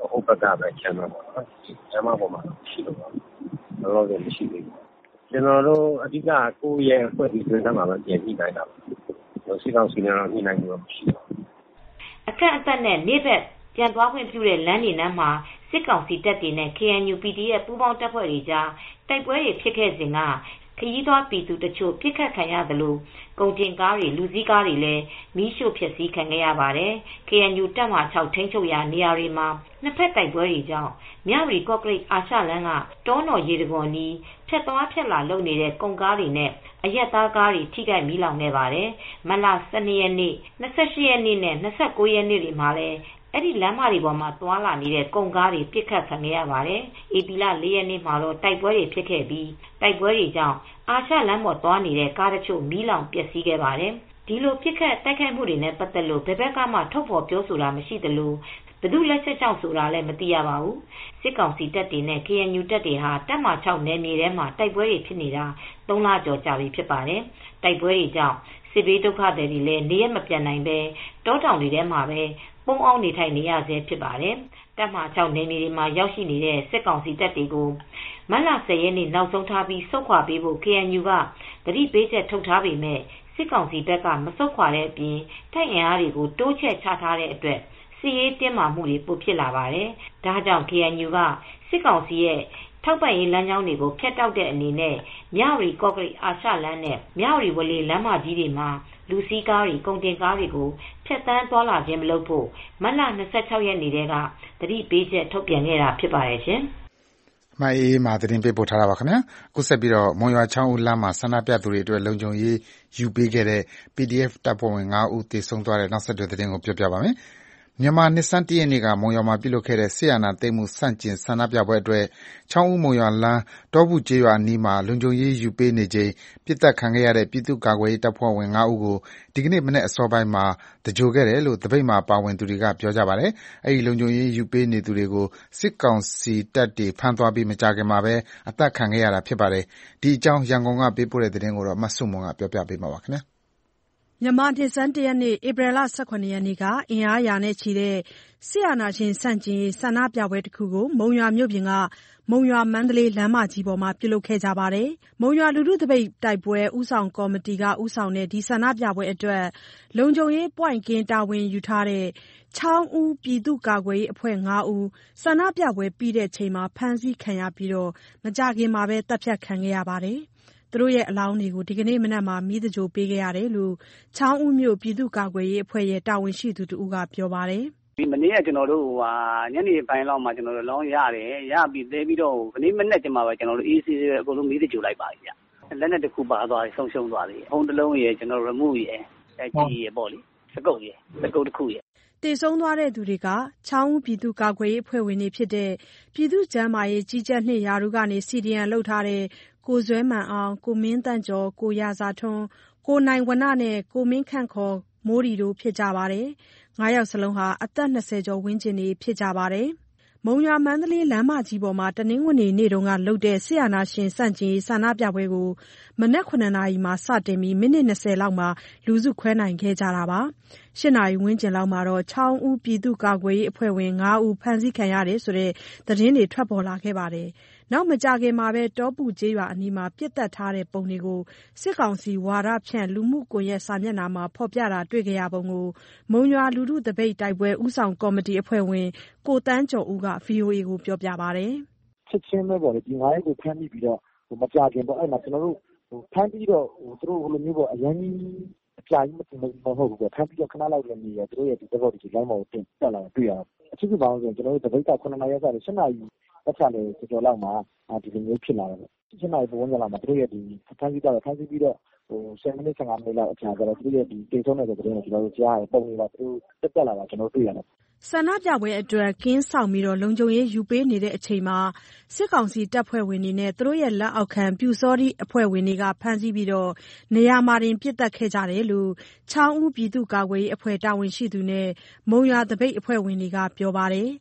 ဟိုဘက်ကပဲချမ်းသာပေါ့နော်ချမ်းသာပေါ်မှာရှိလို့ပါလောလောဆယ်မရှိသေးဘူးကျွန်တော်တို့အဓိကကိုယ့်ရဲ့အဖွဲ့အစည်းတွေမှာပဲပြင်ပြီးနိုင်တာပါစစ်ကောင်စီနဲ့တော့ညှိနှိုင်းလို့မရှိပါဘူးအခက်အသက်နဲ့နေ့ဘက်ပြန်သွားခွင့်ပြုတဲ့လမ်းတွေနားမှာစစ်ကောင်စီတပ်တွေနဲ့ KNU PDF ပူးပေါင်းတပ်ဖွဲ့တွေကြားတိုက်ပွဲတွေဖြစ်ခဲ့စဉ်ကခရီးသွားပြည်သူတချို့ပြစ်ခတ်ခံရသလိုကုန်တင်ကားတွေလူစည်းကားတွေလည်းမီးရှို့ဖျက်ဆီးခံခဲ့ရပါတယ်။ KNU တပ်မ6ထိန်းချုပ်ရာနေရာတွေမှာနှစ်ဖက်တိုက်ပွဲတွေကြောင့်မြဝတီကော့ကရိတ်အာရှလမ်းကတောနော်ရေတံခွန်နီးဖြတ်သွားဖြတ်လာလုပ်နေတဲ့ကုန်ကားတွေနဲ့အရက်သားကားတွေထိခိုက်မီးလောင်ခဲ့ပါတယ်။မတ်လ12ရက်နေ့28ရက်နေ့နဲ့29ရက်နေ့တွေမှာလည်းအဲ့ဒီလမ်းမတွေပေါ်မှာသွားလာနေတဲ့ကုန်ကားတွေပြစ်ခတ်ခံရပါတယ်။ဧပြီလ4ရက်နေ့မှာတော့တိုက်ပွဲတွေဖြစ်ခဲ့ပြီးတိုက်ပွဲတွေကြောင့်အာရှလမ်းပေါ်သွားနေတဲ့ကားတချို့မီးလောင်ပျက်စီးခဲ့ပါတယ်။ဒီလိုပြစ်ခတ်တိုက်ခိုက်မှုတွေနဲ့ပတ်သက်လို့ဘယ်ဘက်ကမှထုတ်ဖော်ပြောဆိုတာမရှိသလိုဘယ်သူလက်ချက်ကြောင့်ဆိုတာလည်းမသိရပါဘူး။စစ်ကောင်စီတပ်တွေနဲ့ KNU တပ်တွေဟာတပ်မ6နယ်မြေထဲမှာတိုက်ပွဲတွေဖြစ်နေတာ3လကျော်ကြာပြီဖြစ်ပါတယ်။တိုက်ပွဲတွေကြောင့်စစ်ဘေးဒုက္ခသည်တွေလည်းနေရမပြန်နိုင်ပဲတောတောင်တွေထဲမှာပဲပုံအောင်နေထိုင်နေရဆဲဖြစ်ပါတယ်။တပ်မ6နယ်မြေတွေမှာရောက်ရှိနေတဲ့စစ်ကောင်စီတပ်တွေကိုမတ်လ10ရက်နေ့နောက်ဆုံးထားပြီးဆုတ်ခွာပေးဖို့ KNU ကတတိပေးချက်ထုတ်ထားပေမဲ့စစ်ကောင်စီဘက်ကမဆုတ်ခွာတဲ့အပြင်တိုက်အင်အားတွေကိုတိုးချဲ့ချထားတဲ့အတွက်စစ်ရေးတင်းမာမှုတွေပိုဖြစ်လာပါတယ်။ဒါကြောင့် KNU ကစစ်ကောင်စီရဲ့ထောက်ပံ့ရေးလမ်းကြောင်းတွေကိုဖျက်တောက်တဲ့အနေနဲ့မြဝတီကော့ကရိတ်အာရှလမ်းနဲ့မြဝတီဝလေလမ်းမကြီးတွေမှာလူစီးကားတွေကုန်တင်ကားတွေကိုဖျက်ဆီးသွားလာခြင်းမလုပ်ဖို့မတ်လ26ရက်နေ့တည်းကသတိပေးချက်ထုတ်ပြန်ခဲ့တာဖြစ်ပါတယ်ရှင်။မအေးမာသတင်းပေးပို့ထားတာပါခင်ဗျာ။ခုဆက်ပြီးတော့မွန်ရွာချောင်းဦးလမ်းမှာဆန္ဒပြသူတွေအတွက်လုံခြုံရေးယူပေးခဲ့တဲ့ PDF တပ်ဖွဲ့ဝင်5ဦးသေဆုံးသွားတဲ့နောက်ဆက်တွဲသတင်းကိုပြောပြပါမယ်။မြန်မာနှစ်ဆန်း1ရက်နေ့ကမုံရွာမှာပြုလုပ်ခဲ့တဲ့ဆီယနာသိမ်းမှုစန့်ကျင်ဆန္ဒပြပွဲအတွက်ချောင်းဦးမုံရွာလမ်းတောဘူးကျေးရွာအနီးမှာလုံခြုံရေးယူပေးနေချိန်ပြစ်တက်ခံခဲ့ရတဲ့ပြည်သူ့ကာကွယ်ရေးတပ်ဖွဲ့ဝင်5ဦးကိုဒီကနေ့မနေ့အစောပိုင်းမှာတကြိုခဲ့တယ်လို့တပိတ်မှာပါဝင်သူတွေကပြောကြပါတယ်။အဲဒီလုံခြုံရေးယူပေးနေသူတွေကိုစစ်ကောင်စီတပ်တွေဖမ်းသွားပြီးမကြာခင်မှာပဲအသက်ခံခဲ့ရတာဖြစ်ပါတယ်။ဒီအကြောင်းရန်ကုန်ကပေးပို့တဲ့သတင်းကိုမဆုမွန်ကပြောပြပေးမှာပါခင်ဗျာ။မြန်မာနှစ်ဆန်း1ရက်နေ့ဧပြီလ18ရက်နေ့ကအင်အားရာနဲ့ချီတဲ့စစ်အာဏာရှင်ဆန့်ကျင်ရေးဆန္ဒပြပွဲတစ်ခုကိုမုံရွာမြို့ပြင်ကမုံရွာမန္တလေးလမ်းမကြီးပေါ်မှာပြုလုပ်ခဲ့ကြပါတယ်။မုံရွာလူထုသပိတ်တိုက်ပွဲဦးဆောင်ကော်မတီကဦးဆောင်တဲ့ဒီဆန္ဒပြပွဲအတွက်လုံခြုံရေးပွိုင့်ကင်းတာဝန်ယူထားတဲ့ချောင်းဦးပြည်သူ့ကာကွယ်ရေးအဖွဲ့5ဦးဆန္ဒပြပွဲပြီးတဲ့ချိန်မှာဖမ်းဆီးခံရပြီးမကြာခင်မှာပဲတပ်ဖြတ်ခံခဲ့ရပါတယ်။သူတို့ရဲ့အလောင်းတွေကိုဒီကနေ့မနက်မှာမီးသဂြိုလ်ပေးခဲ့ရတယ်လို့ချောင်းဦးမြို့ပြည်သူ့ကာကွယ်ရေးအဖွဲ့ရဲ့တာဝန်ရှိသူတဦးကပြောပါတယ်။ဒီမနေ့ကကျွန်တော်တို့ညနေပိုင်းလောက်မှာကျွန်တော်တို့လောင်းရတယ်ရပြီးသေးပြီးတော့ဒီနေ့မနေ့ကျမှပဲကျွန်တော်တို့ AC အကုန်လုံးမီးသဂြိုလ်လိုက်ပါပြီဗျ။လက်နဲ့တစ်ခုပါသွားတယ်ဆုံးရှုံးသွားတယ်။ဖုန်းတစ်လုံးရယ်ကျွန်တော် remove ရယ်ကြီးရယ်ပေါ့လေစကုတ်တစ်ခုရယ်တည်ဆုံးသွားတဲ့သူတွေကချောင်းဦးပြည်သူ့ကာကွယ်ရေးအဖွဲ့ဝင်တွေဖြစ်တဲ့ပြည်သူ့ကျန်းမာရေးကြီးကြပ်နှစ်ရာထူးကနေ CDN လုပ်ထားတဲ့ကိုဇွဲမှန်အောင်ကိုမင်းတန့်ကျော်ကိုရာဇာထွန်းကိုနိုင်ဝနနဲ့ကိုမင်းခန့်ခေါ်မိုးရီတို့ဖြစ်ကြပါတယ်။9ယောက်စလုံးဟာအသက်20ကျော်ဝန်းကျင်တွေဖြစ်ကြပါတယ်။မုံရွာမန္တလေးလမ်းမကြီးပေါ်မှာတနင်္ဂနွေနေ့တုန်းကလုပ်တဲ့ဆီအာနာရှင်စန့်ကျင်ရေးဆန္ဒပြပွဲကိုမနက်9နာရီမှာစတင်ပြီးမိနစ်20လောက်မှာလူစုခွဲနိုင်ခဲ့ကြတာပါ။8နာရီဝန်းကျင်လောက်မှာတော့ချောင်းဦးပြည်သူ့ကာကွယ်ရေးအဖွဲ့ဝင်5ဦးဖမ်းဆီးခံရတယ်ဆိုတဲ့သတင်းတွေထွက်ပေါ်လာခဲ့ပါတယ်။နောက်မကြာခင်မှာပဲတောပူကျေးရွာအနီးမှာပြစ်တက်ထားတဲ့ပုံတွေကိုစစ်ကောင်စီဝါဒဖြန့်လူမှုကွန်ရက်စာမျက်နှာမှာဖော်ပြတာတွေ့ကြရပုံကိုမုံရွာလူထုသပိတ်တိုက်ပွဲဦးဆောင်ကော်မတီအဖွဲ့ဝင်ကိုတန်းကျော်ဦးက VOA ကိုပြောပြပါတယ်။ချက်ချင်းပဲပေါ့လေဒီ9ရက်ကိုဖမ်းပြီးတော့မကြာခင်ပေါ့အဲ့မှာကျွန်တော်တို့ဖမ်းပြီးတော့သူတို့လိုမျိုးပေါ့အရင်ကြီးအကြာကြီးမဟုတ်ဘူးပေါ့ဖမ်းပြီးတော့ခဏလောက်လည်းနေရသူတို့ရဲ့ဒီတော့ဒီလိုင်းပေါ်တင်တက်လာတွေ့ရအချင်းချင်းပါအောင်ဆိုကျွန်တော်တို့သပိတ်က9နာရီစတယ်7နာရီပတ်ချာလေကျော်လောက်မှာဒီလိုမျိုးဖြစ်လာတယ်။7နာရီပုံစံလောက်မှာသူတို့ရဲ့ဒီဖမ်းဆီးပြီးတော့10မိနစ်15မိနစ်လောက်အကြာကျတော့သူတို့ရဲ့ဒီတင်ဆုံးတဲ့တဲ့ကျွန်တော်တို့ကြားရပုံတွေပါသူတို့တက်လာတာကျွန်တော်တွေ့ရတယ်ဆန္ဒပြပွဲအတွက်ကင်းဆောင်ပြီးလုံခြုံရေးယူပေးနေတဲ့အချိန်မှာစစ်ကောင်စီတပ်ဖွဲ့ဝင်တွေနဲ့သူတို့ရဲ့လက်အောက်ခံပြူစောတိအဖွဲ့ဝင်တွေကဖမ်းဆီးပြီးနေရာမှာတင်ပစ်တက်ခဲ့ကြတယ်လို့ချောင်းဦးပြည်သူ့ကာကွယ်ရေးအဖွဲ့တာဝန်ရှိသူနဲ့မုံရွာသပိတ်အဖွဲ့ဝင်တွေကပြောပါတယ်။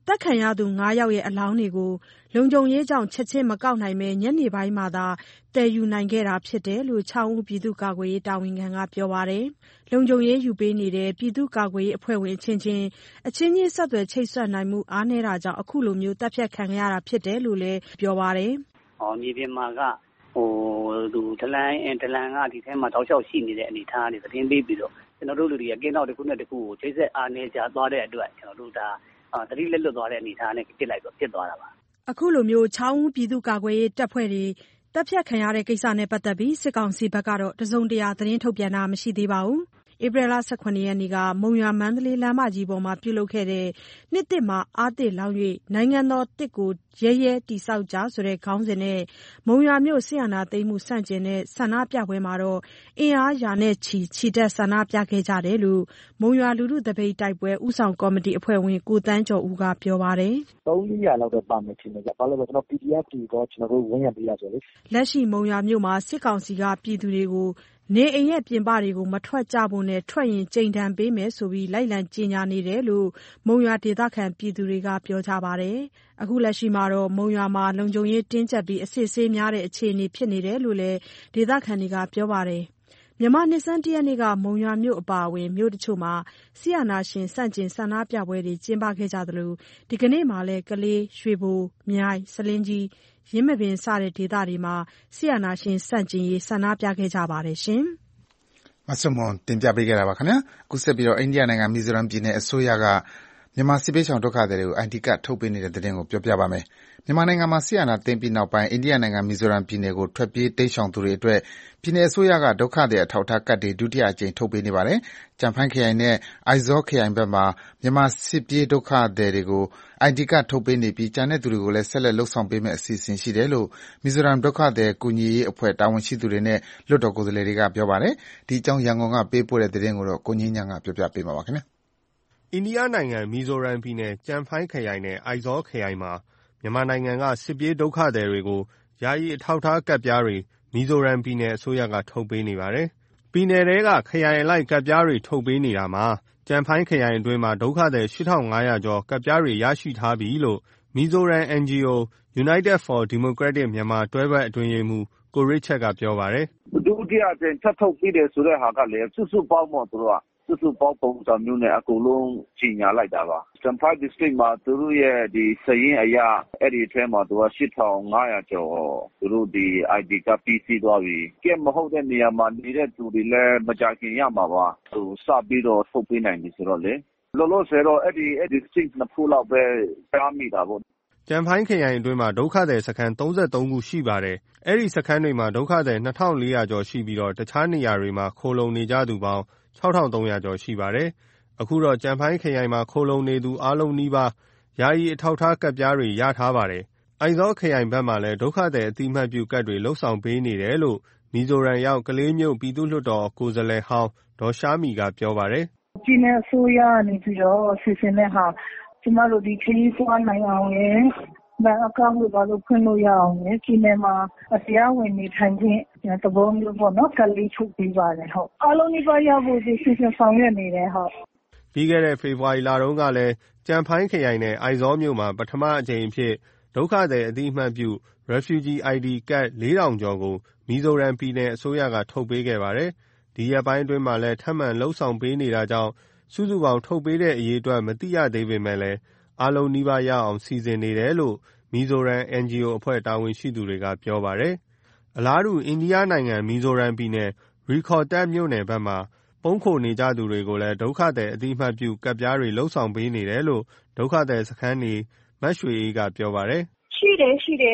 သက်ခံရသူ9 ယောက်ရဲ့အလောင်းတွေကိုလုံခြုံရေးကြောင့်ချက်ချင်းမကောက်နိုင်ဘဲညနေပိုင်းမှာသာသယ်ယူနိုင်ခဲ့တာဖြစ်တယ်လို့ချောင်းဦးပြည်သူ့ကာကွယ်ရေးတာဝန်ခံကပြောပါတယ်။လုံခြုံရေးယူပေးနေတဲ့ပြည်သူ့ကာကွယ်ရေးအဖွဲ့ဝင်အချင်းချင်းဆက်သွယ်ချိတ်ဆက်နိုင်မှုအားနည်းတာကြောင့်အခုလိုမျိုးတပ်ဖြတ်ခံရတာဖြစ်တယ်လို့လည်းပြောပါတယ်။မြေပြင်မှာကဒလန်ကဒီထဲမှာတောက်လျှောက်ရှိနေတဲ့အနေအထားတွေသတင်းပေးပြီးတော့ကျွန်တော်တို့လူတွေကကင်းတော့တစ်ခုနဲ့တစ်ခုကိုချိတ်ဆက်အားနည်းကြသွားတဲ့အတွက်ကျွန်တော်တို့ဒါတတိလက်လွတ်သွားတဲ့အနေအထားနဲ့ဖြစ်သွားတာပါ။အခုလိုမျိုးချောင်းဦးပြည်သူ့ကာကွယ်ရေးတပ်ဖွဲ့တွေတပ်ဖြတ်ခံရတဲ့ကိစ္စနဲ့ပတ်သက်ပြီးစစ်ကောင်စီဘက်ကတော့တစုံတရာသတင်းထုတ်ပြန်တာမရှိသေးပါဘူး။ဧပြီလ 18 ရက်နေ့ကမုံရွာမန္တလေးလမ်းမကြီးပေါ်မှာပြုလုပ်ခဲ့တဲ့နှစ်သစ်မှာအားသစ်လောင်း၍နိုင်ငံတော်တစ်ကိုရဲတည်ဆောက်ကြဆိုတဲ့ခေါင်းစဉ်နဲ့မုံရွာမြို့စစ်အာဏာသိမ်းမှုဆန့်ကျင်တဲ့ဆန္ဒပြပွဲမှာအင်အားရာနဲ့ချီတက်ဆန္ဒပြခဲ့ကြတယ်လို့မုံရွာလူထုသပိတ်တိုက်ပွဲဦးဆောင်ကော်မတီအဖွဲ့ဝင်ကိုတန်းကျော်ဦးကပြောပါတယ်။300လောက်တော့ပါမယ်ထင်တယ်။ဘာလို့လဲဆိုတော့ PDF တွေကိုကျွန်တော်တို့ဝင်ရပေးရဆိုလေ။လက်ရှိမုံရွာမြို့မှာစစ်ကောင်စီကပြည်သူတွေကိုနေအိမ်ရဲ့ပြင်ပတွေကိုမထွက်ကြဖို့နဲ့ထွက်ရင်ကြိမ်ဒဏ်ပေးမယ်ဆိုပြီးလိုက်လံကြေညာနေတယ်လို့မုံရွာဒေသခံပြည်သူတွေကပြောကြပါတယ်။အခုလက်ရှိမှာမုံရွာမှာလုံခြုံရေးတင်းကျပ်ပြီးအစစ်ဆေးများတဲ့အခြေအနေဖြစ်နေတယ်လို့လည်းဒေသခံတွေကပြောပါတယ်။မြန်မာနှစ်ဆန်း1 ရက်နေ့ကမုံရွာမြို့အပါအဝင်မြို့တချို့မှာဆီယနာရှင်ဆန့်ကျင်ဆန္ဒပြပွဲတွေကျင်းပခဲ့ကြသလိုဒီကနေ့မှာလည်းကလေးရွှေဘိုမြိုင်ဆလင်းကြီးရင်းမပင်စတဲ့ဒေသတွေမှာဆီယနာရှင်ဆန့်ကျင်ရေးဆန္ဒပြခဲ့ကြပါတယ်ရှင်။မဆုမွန်တင်ပြပေးခဲ့တာပါခင်ဗျာ။အခုဆက်ပြီးတော့အိန္ဒိယနိုင်ငံမီဇိုရမ်ပြည်နယ်အစိုးရကမြန်မာစစ်ပေးဆောင်ဒုက္ခသည်တွေကို ID ကတ်ထုတ်ပေးနေတဲ့သတင်းကိုပြောပြပါမယ်။မြန်မာနိုင်ငံမှာဆီယနာသိမ်းပြီးနောက်ပိုင်းအိန္ဒိယနိုင်ငံမီဇိုရမ်ပြည်နယ်ကိုထွက်ပြေးတိမ်းရှောင်သူတွေအတွက်ပြည်နယ်အစိုးရကဒုက္ခသည်အထောက်အထားကတ်တွေဒုတိယအကြိမ်ထုတ်ပေးနေပါတယ်။ကျန်ဖိုင်းခရိုင်နဲ့အိုက်ဇောခရိုင်ဘက်မှာမြန်မာစစ်ပြေးဒုက္ခသည်တွေကို ID ကတ်ထုတ်ပေးနေပြီးကျန်တဲ့သူတွေကိုလည်းဆက်လက်လုပ်ဆောင်ပေးမယ့်အစီအစဉ်ရှိတယ်လို့မီဇိုရမ်ဒုက္ခသည်ကူညီရေးအဖွဲ့တာဝန်ရှိသူတွေနဲ့လွှတ်တော်ကိုယ်စားလှယ်တွေကပြောပါတယ်။ဒီအကြောင်းရန်ကုန်ကပေးပို့တဲ့သတင်းကိုကိုငြိမ်းချမ်းကပြောပြပေးမှာပါခင်ဗျာ။အိန္ဒိယနိုင်ငံမီဇိုရမ်ပြည်နယ်ကျန်ဖိုင်းခရိုင်နဲ့အိုက်ဇောခရိုင်မှာမြန်မာနိုင်ငံကစစ်ပြေးဒုက္ခသည်တွေကိုယာယီအထောက်အထားကတ်ပြားတွေမီဇိုရမ်ပြည်နယ်အစိုးရကထုတ်ပေးနေပါတယ်။ပြည်နယ်ထဲကခရိုင်အလိုက်ကတ်ပြားတွေထုတ်ပေးနေတာမှာကျန်ဖိုင်းခရိုင်အတွင်းမှာဒုက္ခသည် 8500 ကျော်ကတ်ပြားတွေရရှိထားပြီလို့မီဇိုရမ် NGO United for Democratic Myanmar တွဲဘက်အတွင်းရေးမှူးကိုရစ်ချက်ကပြောပါတယ်။ဒုတိယအကြိမ်ထပ်ထုတ်ပေးတယ်ဆိုတဲ့ဟာကလည်းစုပေါင်းပေါ့သူတို့ကစုပေါင်းပုံစံမျိုးနဲ့အကုန်လုံးကြီးညာလိုက်တာပါ။ Champhai district မှာသူတို့ရဲ့ဒီစရင်အရာအဲ့ဒီထဲမှာသူက 8500 ကျော်သူတို့ဒီ ID ကပြီးစီးသွားပြီ။ကဲမဟုတ်တဲ့နေရာမှာနေတဲ့သူတွေလည်းမကြခင်ရမှာပါ။သူစပြီးတော့ထုတ်ပေးနိုင်ပြီဆိုတော့လေလောလောဆယ်တော့အဲ့ဒီ district နှစ်ခုလောက်ပဲကြားမိတာပေါ့ကျန်ဖိုင်းခရိုင်အတွင်းမှာဒုက္ခသည်စခန်း33ခုရှိပါတယ်။အဲ့ဒီစခန်းတွေမှာဒုက္ခသည် 2400 ကျော်ရှိပြီးတော့တခြားနေရာတွေမှာခိုလုံနေကြသူပေါင်း6300 ကျော်ရှိပါတယ်။အခုတော့ကျန်ဖိုင်းခရိုင်မှာခိုလုံနေသူအားလုံးနီးပါးယာယီအထောက်အထားကတ်ပြားတွေရထားပါတယ်။အိုက်ဇောခရိုင်ဘက်မှာလည်းဒုက္ခသည်အတိအမှတ်ပြုကတ်တွေလှုပ်ဆောင်ပေးနေတယ်လို့မီဇိုရမ်ရောက်ကလေးမြို့ပြည်သူ့လွှတ်တော်ကိုယ်စားလှယ်ဟောင်းဒေါ်ရှားမီကပြောပါတယ်။ပြည်နယ်အစိုးရကနေပြီးတော့စီစဉ်တဲ့ဟာကျမတို့ဒီခရီးသွားနိုင်အောင်ရယ်ဘဏ်အကောင့်တွေပါလို့ဖွင့်လို့ရအောင်လေပြည်နယ်မှာတရားဝင်နေထိုင်ခြင်းသဘောမျိုးပေါ့နော်ကလေးချုပ်ပေးပါတယ်ဟုတ်အားလုံးဒီပါရဖို့စီစဉ်ဆောင်ရွက်နေတယ်ဟုတ်ပြီးခဲ့တဲ့ဖေဖော်ဝါရီလတုန်းကလည်းကျန်ဖိုင်းခရိုင်နဲ့အိုက်ဇောမြို့မှာပထမအကြိမ်အဖြစ်ဒုက္ခသည်အတိအမှတ်ပြု Refugee ID ကတ် 4000 ကျော်ကိုမီဇိုရမ်ပြည်နယ်အစိုးရကထုတ်ပေးခဲ့ပါတယ်။ဒီရက်ပိုင်းအတွင်းမှာလည်းထပ်မံလှုပ်ဆောင်ပေးနေတာကြောင့်စုစုပေါင်းထုတ်ပေးတဲ့အရေးအတွက်မသိရသေးပေမဲ့လည်းအားလုံးနီးပါးရအောင်စီစဉ်နေတယ်လို့မီဇိုရမ် NGO အဖွဲ့တာဝန်ရှိသူတွေကပြောပါတယ်။အလားတူအိန္ဒိယနိုင်ငံမီဇိုရမ်ပြည်နယ်ရီခေါ်တက်မြို့နယ်ဘက်မှာပုန်းခိုနေကြသူတွေကိုလည်းဒုက္ခသည်အတိအမှတ်ပြုကတ်ပြားတွေလှုပ်ဆောင်ပေးနေတယ်လို့ဒုက္ခသည်စခန်းနေမတ်ရွှေအေးကပြောပါတယ်ရှိတယ်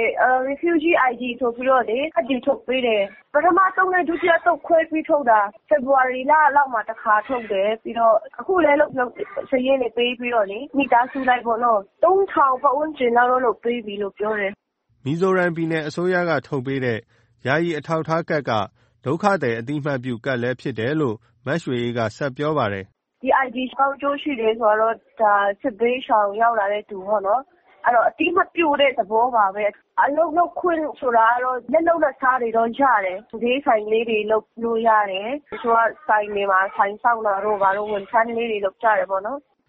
refugee ID ဆိုပြီးတော့လေအတီထုတ်ပေးတယ်ပထမဆုံးနဲ့ဒုတိယတော့ခွဲပြီးထုတ်တာဖေဖော်ဝါရီလလောက်မှာတစ်ခါထုတ်တယ်ပြီးတော့အခုလည်းလုပ်စရင်လေးပေးပြီးတော့လေမိသားစုလိုက်ပေါ့နော်3000ပတ်ဝန်းကျင်လောက်လုပ်ပေးပြီလို့ပြောတယ်မီဇိုရမ်ပြည်နယ်အစိုးရကထုတ်ပေးတဲ့ယာယီအထောက်အထားကတ်ကဒုက္ခသည်အတိအမှတ်ပြုကတ်လည်းဖြစ်တယ်လို့မတ်ရွှေအေးကဆက်ပြောပါတယ်ဒီ ID ကောင်းကျိုးရှိတယ်ဆိုတော့ဒါစစ်ဘေးရှောင်ရောက်လာတဲ့သူပေါ့နော်အဲ့တော့အတိမပြုတ်တဲ့သဘောပါပဲအလုံးလုံးခွင့်ဆိုတာတော့လက်လုံးလက်စားတွေတော့ရတယ်ဒီဆိုင်လေးတွေလုပ်လို့ရတယ်သူကဆိုင်နေမှာဆိုင်ဆောင်တာတော့ဘာလို့ဝန်ထမ်းလေးတွေလုပ်ကြတယ်ပေါ့နော်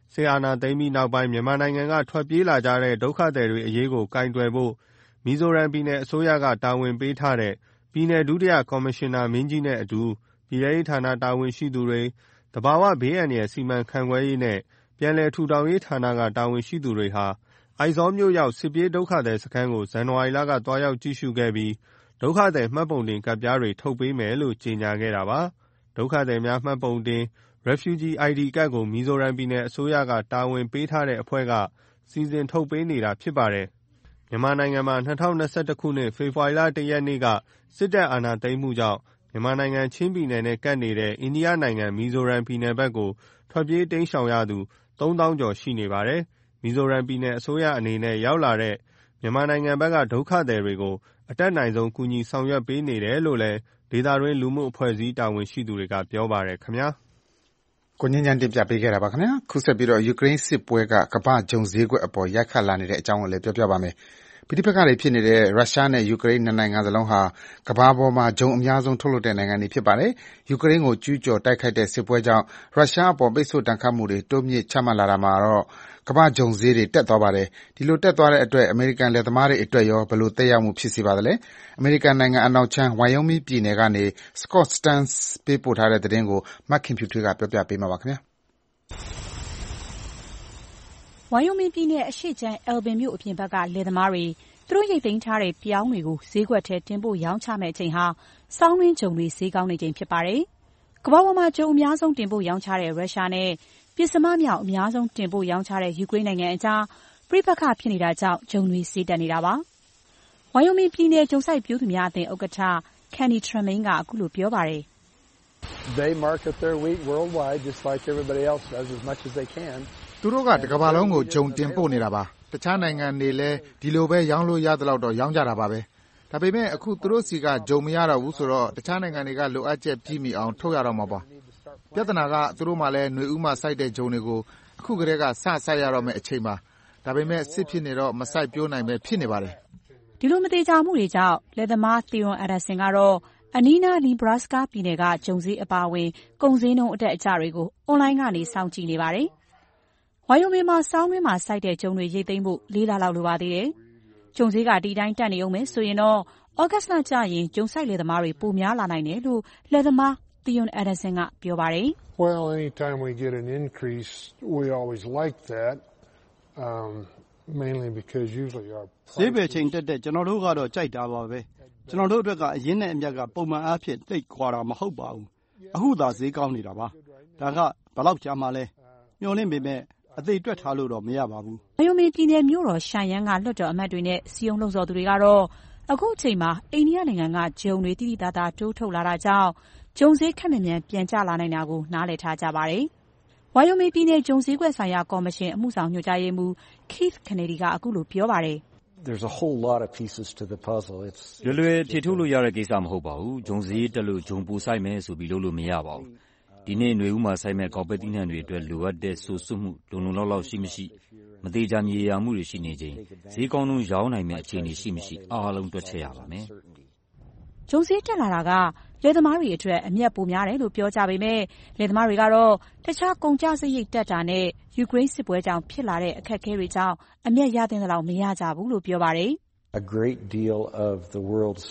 စစ်အာဏာသိမ်းပြီးနောက်ပိုင်းမြန်မာနိုင်ငံကထွက်ပြေးလာကြတဲ့ဒုက္ခသည်တွေအရေးကိုကိုင်တွယ်ဖို့မီဇိုရမ်ပြည်နယ်အစိုးရကတာဝန်ပေးထားတဲ့ပြည်နယ်ဒုတိယကော်မရှင်နာမင်းကြီးနဲ့အတူပြည်ထောင်စုဌာနတာဝန်ရှိသူတွေသဘာဝဘေးအန္တရာယ်စီမံခန့်ခွဲရေးနဲ့ပြန်လည်ထူထောင်ရေးဌာနကတာဝန်ရှိသူတွေဟာအိုက်ဇောမြို့ရောက်စစ်ပြေးဒုက္ခသည်စခန်းကိုဇန်နဝါရီလကတွားရောက်ကြည့်ရှုခဲ့ပြီးဒုက္ခသည်မှတ်ပုံတင်ကဒ်ပြားတွေထုတ်ပေးမယ်လို့ကြေညာခဲ့တာပါဒုက္ခသည်များမှတ်ပုံတင် Refugee ID ကဒ်ကိုမီဇိုရမ်ပြည်နယ်အစိုးရကတာဝန်ပေးထားတဲ့အဖွဲ့ကစီစဉ်ထုတ်ပေးနေတာဖြစ်ပါတယ်မြန်မာနိုင်ငံမှာ2021ခုနှစ်ဖေဖော်ဝါရီလ1ရက်နေ့ကစစ်တပ်အာဏာသိမ်းမှုကြောင့်မြန်မာနိုင်ငံချင်းပြည်နယ်နဲ့ကပ်နေတဲ့အိန္ဒိယနိုင်ငံမီဇိုရမ်ပြည်နယ်ဘက်ကိုထွက်ပြေးတိမ်းရှောင်ရသူ3000ကျော်ရှိနေပါတယ်မီဇိုရမ်ပြည်နယ်အစိုးရအနေနဲ့ရောက်လာတဲ့မြန်မာနိုင်ငံဘက်ကဒုက္ခသည်တွေကိုအတက်နိုင်ဆုံးကူညီဆောင်ရွက်ပေးနေတယ်လို့လည်းဒေသတွင်းလူမှုအဖွဲ့အစည်းတာဝန်ရှိသူတွေကပြောပါတယ်ခင်ဗျာကိုငင်းညံတင်ပြပေးခဲ့တာပါခင်ဗျာခုဆက်ပြီးတော့ယူကရိန်းစစ်ပွဲကကမ္ဘာဂျုံဈေးကွက်အပေါ်ရိုက်ခတ်လာနေတဲ့အကြောင်းကိုလည်းပြောပြပါမယ်ပဋိပက္ခတွေဖြစ်နေတဲ့ရုရှားနဲ့ယူကရိန်းနှစ်နိုင်ငံစလုံးဟာကမ္ဘာပေါ်မှာဂျုံအများဆုံးထုတ်လုပ်တဲ့နိုင်ငံတွေဖြစ်ပါတယ်။ယူကရိန်းကိုကျူးကျော်တိုက်ခိုက်တဲ့စစ်ပွဲကြောင့်ရုရှားအပေါ်ပိတ်ဆို့ဒဏ်ခတ်မှုတွေတိုးမြင့်ချမှတ်လာတာမှာတော့ကမ္ဘာဂျုံဈေးတွေတက်သွားပါတယ်။ဒီလိုတက်သွားတဲ့အတွက်အမေရိကန်လယ်သမားတွေအတွက်ရောဘယ်လိုသက်ရောက်မှုဖြစ်စေပါသလဲ။အမေရိကန်နိုင်ငံအနောက်ခြမ်းဝိုင်ယုံမီပြည်နယ်ကနေ Scott Stearns ပေးပို့ထားတဲ့သတင်းကိုမခင်ဖြူထွေးကပြောပြပေးမှာပါခင်ဗျာ။ဝိုင်ယုံမီပြည်နယ်အရှေ့ခြမ်း Elbin မြို့အပြင်ဘက်ကလယ်သမားတွေသူတို့ရိတ်သိမ်းထားတဲ့ပြောင်းတွေကိုဈေးကွက်ထဲတင်ပို့ရောင်းချမယ့်အချိန်ဟာဆောင်းတွင်းဂျုံတွေဈေးကောင်းနေချိန်ဖြစ်ပါတယ်။ကမ္ဘာပေါ်မှာဂျုံအများဆုံးတင်ပို့ရောင်းချတဲ့ရုရှားနဲ့ပစ္စမမြောက်အများဆုံးတင်ပို့ရောင်းချတဲ့ယူကရိန်းနိုင်ငံအကြားပြိပက္ခဖြစ်နေတာကြောင့်ဂျုံတွေဈေးတက်နေတာပါ။ဝိုင်ယုံမီပြည်နယ်ဂျုံစိုက်ပျိုးသူများအသင်းဥက္ကဋ္ဌ Kenny Tremaine ကအခုလိုပြောပါတယ်။ They market their wheat worldwide just like everybody else does as much as they can. သူတို့ကတကမ္ဘာလုံးကိုဂျုံတင်ပို့နေတာပါ။တခြားနိုင်ငံတွေလည်းဒီလိုပဲရောင်းလို့ရသလောက်တော့ရောင်းကြတာပါပဲ။ဒါပေမဲ့အခုသူတို့စီကဂျုံမရတော့ဘူးဆိုတော့တခြားနိုင်ငံတွေကလိုအပ်ချက်ပြည့်မီအောင်ထုတ်ရတော့မှာပါ။ပြဿနာကသူတို့မှလည်းຫນွေဦးမှာစိုက်တဲ့ဂျုံတွေကိုအခုကတည်းကစိုက်ရတော့မယ့်အချိန်ပါ။ဒါပေမဲ့စစ်ဖြစ်နေတော့မစိုက်ပျိုးနိုင်ပဲဖြစ်နေပါတယ်။ဒီလိုမသေးချာမှုတွေကြောင့်လယ်သမား Theon Anderson ကတော့အနီးနား Nebraska ပြည်နယ်ကဂျုံဈေးအပါအဝင်ကုန်ဈေးနှုန်းအတက်အကျတွေကိုအွန်လိုင်းကနေစောင့်ကြည့်နေပါတယ်။ဝိုင်ယုံမီမှာဆောင်းတွင်းမှာစိုက်တဲ့ဂျုံတွေရိတ်သိမ်းဖို့4 လလောက်လိုပါသေးတယ်။ဂျုံဈေးကဒီတိုင်းတက်နေအောင်မယ်ဆိုရင်တော့ဩဂတ်စ်လကျရင်ဂျုံစိုက်လယ်သမားတွေပိုများလာနိုင်တယ်လို့လယ်သမား Theon Anderson ကပြောပါတယ်။ Well, anytime we get an increase, we always like that, mainly because usually our ဈေးပဲချိန်တက်တဲ့ကျွန်တော်တို့ကတော့ကြိုက်တာပါပဲ။ကျွန်တော်တို့အတွက်ကအရင်နဲ့အမြတ်ကပုံမှန်အားဖြင့်တိတ်ခွာတာမဟုတ်ပါဘူး။အခုသာဈေးကောင်းနေတာပါ။ဒါကဘယ်လောက်ကြာမှလဲ။မျှော်လင့်ပေမဲ့အသေးတွက်ထားလို့တော့မရပါဘူး။ဝိုင်ယုံမီပြည်နယ်မြို့တော်ရှန်ယန်ကလွှတ်တော်အမတ်တွေနဲ့စီယုံလှုံ့ဆော်သူတွေကတော့အခုအချိန်မှာအိန္ဒိယနိုင်ငံကဂျုံတွေတိတိတသားတိုးထုတ်လာတာကြောင့်ဂျုံဈေးခက်မြန်ပြန်ကျလာနိုင်တာကိုနားလည်ထားကြပါတယ်။ဝိုင်ယုံမီပြည်နယ်ဂျုံဈေးကွက်ဆိုင်ရာကော်မရှင်အမှုဆောင်ညွှန်ကြားရေးမှူး Keith Kennedy ကအခုလိုပြောပါတယ်။ There's a whole lot of pieces to the puzzle. It's လွယ်ဖြေထုတ်လို့ရတဲ့ကိစ္စမဟုတ်ပါဘူး။ဂျုံဈေးတက်လို့ဂျုံပိုစိုက်မယ်ဆိုပြီးလုပ်လို့မရပါဘူး။ဒီနေ့ຫນွေဦးမှာစိုက်မဲ့ကောက်ပဲသီးနှံတွေအတွက်လိုအပ်တဲ့စိုစွတ်မှုလုံလောက်ရှိမရှိမသေးချာမြေယာမှုတွေရှိနေချိန်ဈေးကောင်းရောင်းနိုင်မဲ့အခြေအနေရှိမရှိအားလုံးတွက်ချက်ရပါမယ်။ဂျုံဈေးတက်လာတာကလယ်သမားတွေအတွက်အမြတ်ပိုများတယ်လို့ပြောကြပေမဲ့လယ်သမားတွေကတော့တခြားကုန်ကျစရိတ်တက်တာနဲ့ယူကရိန်းစစ်ပွဲကြောင့်ဖြစ်လာတဲ့အခက်အခဲတွေကြောင့်အမြတ်ရတဲ့လောက်မရကြဘူးလို့ပြောပါတယ်။ A great deal of the world's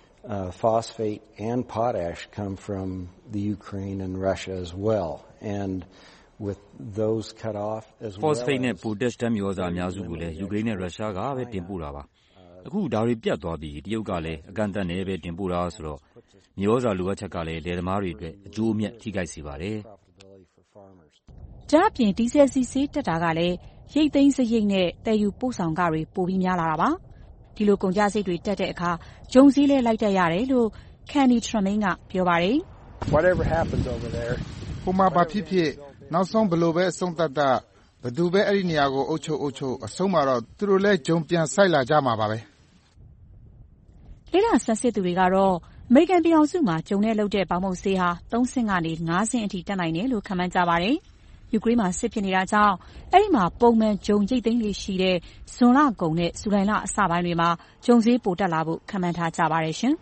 phosphate and potash come from the Ukraine and Russia as well. And with those cut off as well. Phosphate နဲ့ potash ဓာတ်မြေဩဇာအများစုကိုလည်းယူကရိန်းနဲ့ရုရှားကပဲတင်ပို့တာပါ။အခုဒါတွေပြတ်သွားပြီးတရုတ်ကလည်းအကန့်အသတ်နဲ့ပဲတင်ပို့တာဆိုတော့မြေဩဇာလိုအပ်ချက်ကလည်းလယ်သမားတွေအတွက်အကျိုးအမြတ်ထိခိုက်စေပါတယ်။ဒါ့အပြင်ဒီဇယ်စီဆေးတက်တာကလည်းရိတ်သိမ်းစရိတ်နဲ့တည်ယူပို့ဆောင်ခတွေပိုပြီးများလာတာပါ။ဒီလိုကုန်ကျစရိတ်တွေတက်တဲ့အခါဂျုံဈေးလည်းလိုက်တက်ရတယ်လို့ Kenny Tremaine ကပြောပါတယ်။ Whatever happens over there ဟိုမှာဘာဖြစ်ဖြစ်နောက်ဆုံးဘယ်လိုပဲအဆုံးသတ်ဘယ်သူပဲအဲ့ဒီနေရာကိုအုပ်ချုပ်အဆုံးမှာတော့သူတို့လည်းဂျုံပြန်ဆိုင်လာကြမှာပါပဲ။လေ့လာဆန်းစစ်သူတွေကတော့အမေရိကန်ပြည်ထောင်စုမှာဂျုံနဲ့လုပ်တဲ့ပေါင်မုတ်ဆေးဟာ3 ဆင့်ကနေ5 ဆင့်အထိတက်နိုင်တယ်လို့ခန့်မှန်းကြပါတယ်။ယူကရိန်းမှာစစ်ဖြစ်နေတာကြောင့်အဲ့ဒီမှာပုံမှန်ဂျုံရိတ်သိမ်းလေးရှိတဲ့ဇွန်လကုန်နဲ့ဇူလိုင်လအစပိုင်းတွေမှာဂျုံဈေးပိုတက်လာဖို့ခန့်မှန်းထားကြပါတယ်ရှင်။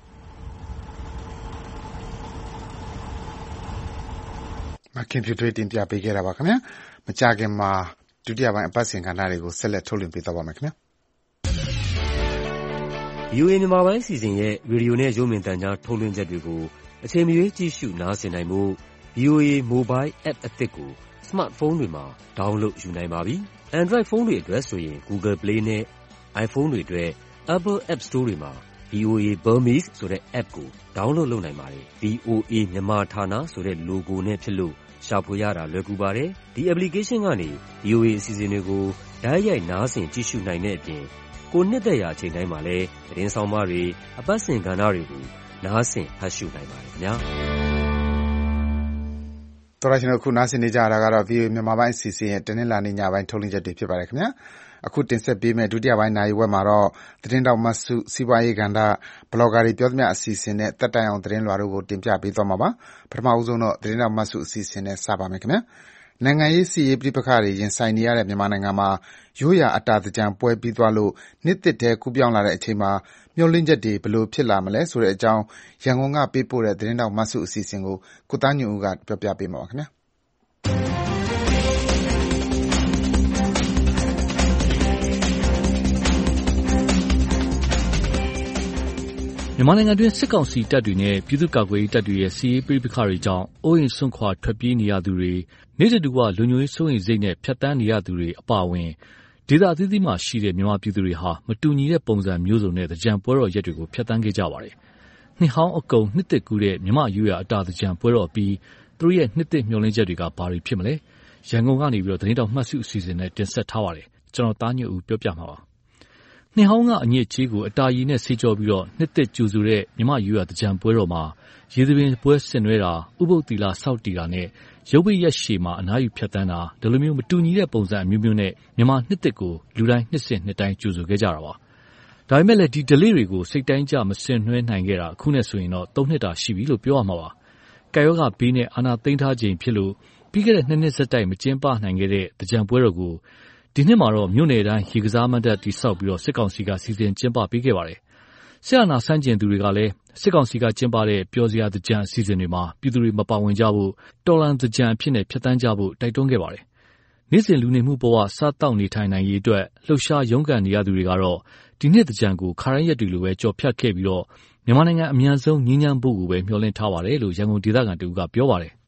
မခင်ဖြူထွေးတင်ပြပေးခဲ့တာပါခင်ဗျာမကြာခင်မှာဒုတိယပိုင်းအပတ်စဉ်ကဏ္ဍတွေကိုဆက်လက်ထုတ်လွှင့်ပေးသွားပါမယ်ခင်ဗျာ VOA မြန်မာပိုင်းအစီအစဉ်ရဲ့ရေဒီယိုနဲ့ရုပ်မြင်သံကြားထုတ်လွှင့်ချက်တွေကိုအချိန်မရွေးကြည့်ရှုနားဆင်နိုင်ဖို့ VOA Mobile App အသစ်ကို Smartphone တွေမှာ download ယူနိုင်ပါပြီ။ Android ဖုန်းတွေအတွက်ဆိုရင် Google Play နဲ့ iPhone တွေအတွက် Apple App Store တွေမှာ VOA Burmese ဆိုတဲ့ app ကို download လုပ်နိုင်ပါတယ်။ VOA မြန်မာဌာနဆိုတဲ့ logo နဲ့ဖြစ်လို့ရှာဖွေရတာလွယ်ကူပါတယ်။ ဒီ application ကနေ VOA အစီအစဉ်တွေကိုတိုက်ရိုက်နားဆင်ကြည့်ရှုနိုင်တဲ့အပြင်ကိုနှစ်သက်ရာအချိန်တိုင်းမှာလည်းသတင်းဆောင်မတွေအပတ်စဉ်ကဏ္ဍတွေကိုနားဆင်ဖတ်ရှုနိုင်ပါတယ်ခင်ဗျာတော်ရရှင်တို့ခုနားဆင်နေကြတာကတော့ VOA မြန်မာပိုင်းအစီအစဉ်ရဲ့တနင်္လာနေ့ညပိုင်းထုတ်လွှင့်ချက်တွေဖြစ်ပါတယ်ခင်ဗျာအခုတင်ဆက်ပေးမယ့်ဒုတိယပိုင်းနိုင်ဝက်မှာတော့သတင်းတောက်မတ်စုစီးပွားရေးကဏ္ဍဘလော့ဂါတွေပြောသမျှအစီအစဉ်နဲ့တက်တိုင်အောင်သတင်းလွှာတို့ကိုတင်ပြပေးသွားမှာပါပထမဦးဆုံးတော့သတင်းတောက်မတ်စုအစီအစဉ်နဲ့စပါမယ်ခင်ဗျာနိုင်ငံရေးစီရေးပြပခါတွေရင်ဆိုင်နေရတဲ့မြန်မာနိုင်ငံမှာရိုးရာအတာသကြံပွဲပြီးသွားလို့နှစ်သစ်ထဲကူးပြောင်းလာတဲ့အချိန်မှာမျှော်လင့်ချက်တွေဘယ်လိုဖြစ်လာမလဲဆိုတဲ့အကြောင်းရန်ကုန်ကပေးပို့တဲ့သတင်းတောက်မတ်စုအစီအစဉ်ကိုကိုသားညွန့်ဦးကပြောပြပေးမှာပါခင်ဗျာမြန်မာနိုင်ငံတွင်းစစ်ကောင်စီတပ်တွေနဲ့ပြည်သူ့ကာကွယ်ရေးတပ်တွေရဲ့စီးရေးပဋိပက္ခတွေကြောင့်အိုးအိမ်စွန့်ခွာထွက်ပြေးနေရသူတွေနေ့တတူကလူမျိုးရေးစိုးရိမ်စိတ်နဲ့ဖြတ်တန်းနေရသူတွေအပါအဝင်ဒေသအသီးသီးမှာရှိတဲ့မြန်မာပြည်သူတွေဟာမတူညီတဲ့ပုံစံမျိုးစုံနဲ့သကြံပွဲတော်ရက်တွေကိုဖြတ်တန်းခဲ့ကြပါတယ်။နှစ်ဟောင်းအကုန်နှစ်သစ်ကူးတဲ့မြန်မာရိုးရာအတာသကြံပွဲတော်ပြီးသူတို့ရဲ့နှစ်သစ်မျှော်လင့်ချက်တွေကဘာတွေဖြစ်မလဲ။ရန်ကုန်ကနေသတင်းတောက်မှတ်စုအစီအစဉ်နဲ့တင်ဆက်ထားပါတယ်။ကျွန်တော်သားညွန့်ဦးပြောပြမှာပါ။နှစ်ဟောင်းကအညစ်အကြေးကိုအတာရီနဲ့ဆေးကြောပြီးနှစ်သစ်ကြိုဆိုတဲ့မြမရိုးရာသကြံပွဲတော်မှာရေသပင်ပွဲဆင်နွှဲတာဥပုသ်သီလစောင့်တည်တာနဲ့ရုပ်ပိရက်ရှည်မှာအနားယူဖြတ်တန်းတာဒီလိုမျိုးမတူညီတဲ့ပုံစံအမျိုးမျိုးနဲ့မြန်မာနှစ်သစ်ကိုလူတိုင်းနှစ်စဉ်နှစ်တိုင်းကြိုဆိုခဲ့ကြတာပါ။ဒါပေမဲ့လည်းဒီ delay တွေကိုစိတ်တိုင်းကြမဆင်နွှဲနိုင်ခဲ့တာအခုနဲ့ဆိုရင်တော့3နှစ်တာရှိပြီလို့ပြောရမှာပါ။ကာယောဂဘေးနဲ့အာနာသိမ်းထားခြင်းဖြစ်လို့ပြီးခဲ့တဲ့2နှစ်ဆက်တိုက်မကျင်းပနိုင်ခဲ့တဲ့သကြံပွဲတော်ကိုဒီနှစ်မှာတော့မြို့နယ်တိုင်းရေကစားမဏ္ဍပ်တိဆောက်ပြီးစစ်ကောင်စီကစီစဉ်ကျင်းပပေးခဲ့ပါတယ်။ဆရာနာဆန်းကျင်သူတွေကလည်းစစ်ကောင်စီကကျင်းပတဲ့ပျော်စရာသကြံအစီအစဉ်တွေမှာပြည်သူတွေမပါဝင်ကြဖို့တော်လန်သကြံအဖြစ်နဲ့ဖြတ်တန်းကြဖို့တိုက်တွန်းခဲ့ပါတယ်။နေ့စဉ်လူနေမှုဘဝစားတောက်နေထိုင်နိုင်ရေးအတွက်လှုပ်ရှားရုန်းကန်နေရသူတွေကတော့ဒီနှစ်သကြံကိုခါရရက်တွေလိုပဲကြော်ဖြတ်ခဲ့ပြီးတော့မြန်မာနိုင်ငံအမြန်ဆုံးငြိမ်းချမ်းဖို့ကိုပဲမျှော်လင့်ထားပါတယ်လို့ရန်ကုန်ဒေသခံတူကပြောပါတယ်။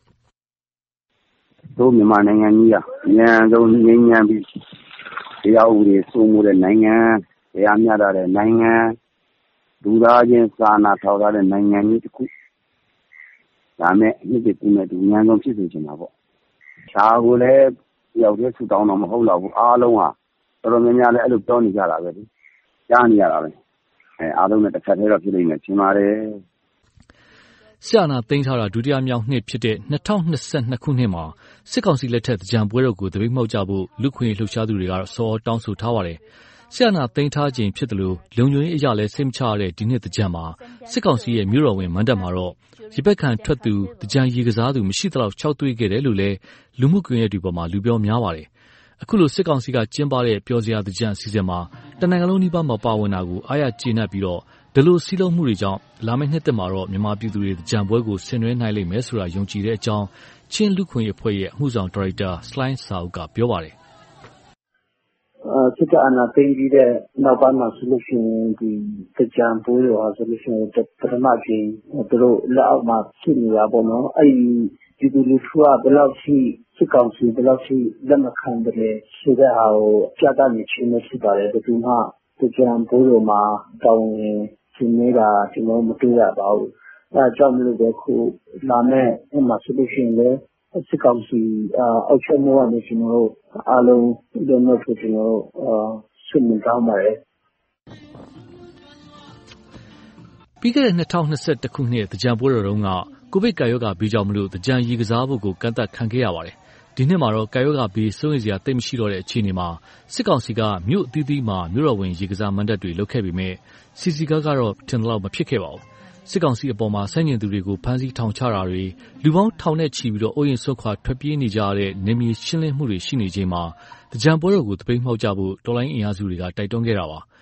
တို့မြန်မာနိုင်ငံကြီးကအမြန်ဆုံးငြိမ်းချမ်းပြီးတရားဥပဒေစိုးမိုးတဲ့နိုင်ငံတရားမျှတတဲ့နိုင်ငံလူသားချင်းစာနာထောက်ထားတဲ့နိုင်ငံကြီးတစ်ခုဒါမဲ့အနှစ်တစ်ခုနဲ့ဒီအမြန်ဆုံးဖြစ်စေချင်တာပေါ့ဒါကိုလည်းရောက်တဲ့ဆူတောင်းတော့မဟုတ်တော့ဘူးအားလုံးဟာတော်တော်များများလည်းအဲ့လိုပြောနေကြတာပဲလေကြားနေရတာပဲအားလုံးနဲ့တစ်ခါတည်းတော့ဖြစ်နေမယ်ထင်ပါတယ်ဆရာနာသိမ်းထားတာဒုတိယမြောက်နှစ်ဖြစ်တဲ့2022ခုနှစ်မှာစစ်ကောင်စီလက်ထက်သကြံပွဲတော်ကိုတပိတ်မှောက်ကြဖို့လူခွင့်လှုပ်ရှားသူတွေကတော့စောတောင်းဆိုထားပါတယ်။ဆရာနာသိမ်းထားခြင်းဖြစ်တယ်လို့လုံခြုံရေးအရာလည်းစိတ်မချရတဲ့ဒီနှစ်သကြံမှာစစ်ကောင်စီရဲ့မြို့တော်ဝင်မန္တမှာတော့ရေပက်ခံထွက်သူသကြံရေကစားသူမရှိသလောက်၆သွေးခဲ့တယ်လို့လည်းလူမှုကွန်ရက်တွေပေါ်မှာလူပြောများပါတယ်။အခုလိုစစ်ကောင်စီကကျင်းပတဲ့ပျော်စရာသကြံအစီအစဉ်မှာတနိုင်ငံလုံးနီးပါးမှာပါဝင်တာကိုအားရကျေနပ်ပြီးတော့ဒီလိုစီးလုံးမှုတွေကြောင့်လာမယ့်နှစ်သက်မှာတော့မြန်မာပြည်သူတွေကြံပွဲကိုဆင်နွှဲနိုင်လိမ့်မယ်ဆိုတာယုံကြည်တဲ့အကြောင်းချင်းလူခွင့်အဖွဲ့ရဲ့အမှုဆောင်ဒါရိုက်တာစလိုင်းစာအုပ်ကပြောပါတယ်စစ်အာဏာသိမ်းပြီးတဲ့နောက်ပိုင်းမှာဆိုလို့ရှိရင်ဒီကြံပွဲတော်ဟာဆိုလို့ရှိရင်ပထမကြိမ်သူတို့လက်အောက်မှာဖြစ်နေတာပေါ့နော်အဲ့ဒီလူထုကဘယ်လောက်ရှိစစ်ကောင်စီဘယ်လောက်ရှိလက်မခံတယ်ဆိုတဲ့ဟာကိုပြသနေခြင်းမရှိပါတယ်ဘယ်သူမှကြံပွဲတော်မှာတောင်းရင်ရှင်နေတာကျွန်တော်မတွေ့ရပါဘူးအဲအကြောင်းမျိုးပဲခုလာမယ့်အမှဆိုလို့ရှိရင်လည်းစစ်ကောင်စီအောက်ချက်မှုကနေကျွန်တော်အားလုံးဒီလိုမျိုးဖြစ်ကျွန်တော်ဆွေးနွေးကြပါတယ်ပြီးခဲ့တဲ့2021ခုနှစ်သကြံပွဲတော်တုန်းကကိုဗစ်ကာရောဂါဘေးကြောင့်မလို့သကြံရေကစားဖို့ကိုကန့်သတ်ခံခဲ့ရပါတယ်ဒီနှစ်မှာတော့ကာရောဂါဘေးစိုးရိမ်စရာတိတ်မရှိတော့တဲ့အခြေအနေမှာစစ်ကောင်စီကမြို့အသီးသီးမှာမြို့တော်ဝင်ရေကစားမဏ္ဍပ်တွေလုပ်ခဲ့ပေမဲ့စီစီကားကတော့ထင်သလောက်မဖြစ်ခဲ့ပါဘူးစစ်ကောင်စီအပေါ်မှာဆန့်ကျင်သူတွေကိုဖမ်းဆီးထောင်ချတာတွေလူပေါင်းထောင်နဲ့ချီပြီးတော့အိုးရင်ဆွတ်ခွာထွက်ပြေးနေကြရတဲ့နေမြေရှင်းလင်းမှုတွေရှိနေချိန်မှာတကြံပွဲတော်ကိုတပိတ်မှောက်ကြဖို့တော်လိုင်းအင်အားစုတွေကတိုက်တွန်းခဲ့တာပါမ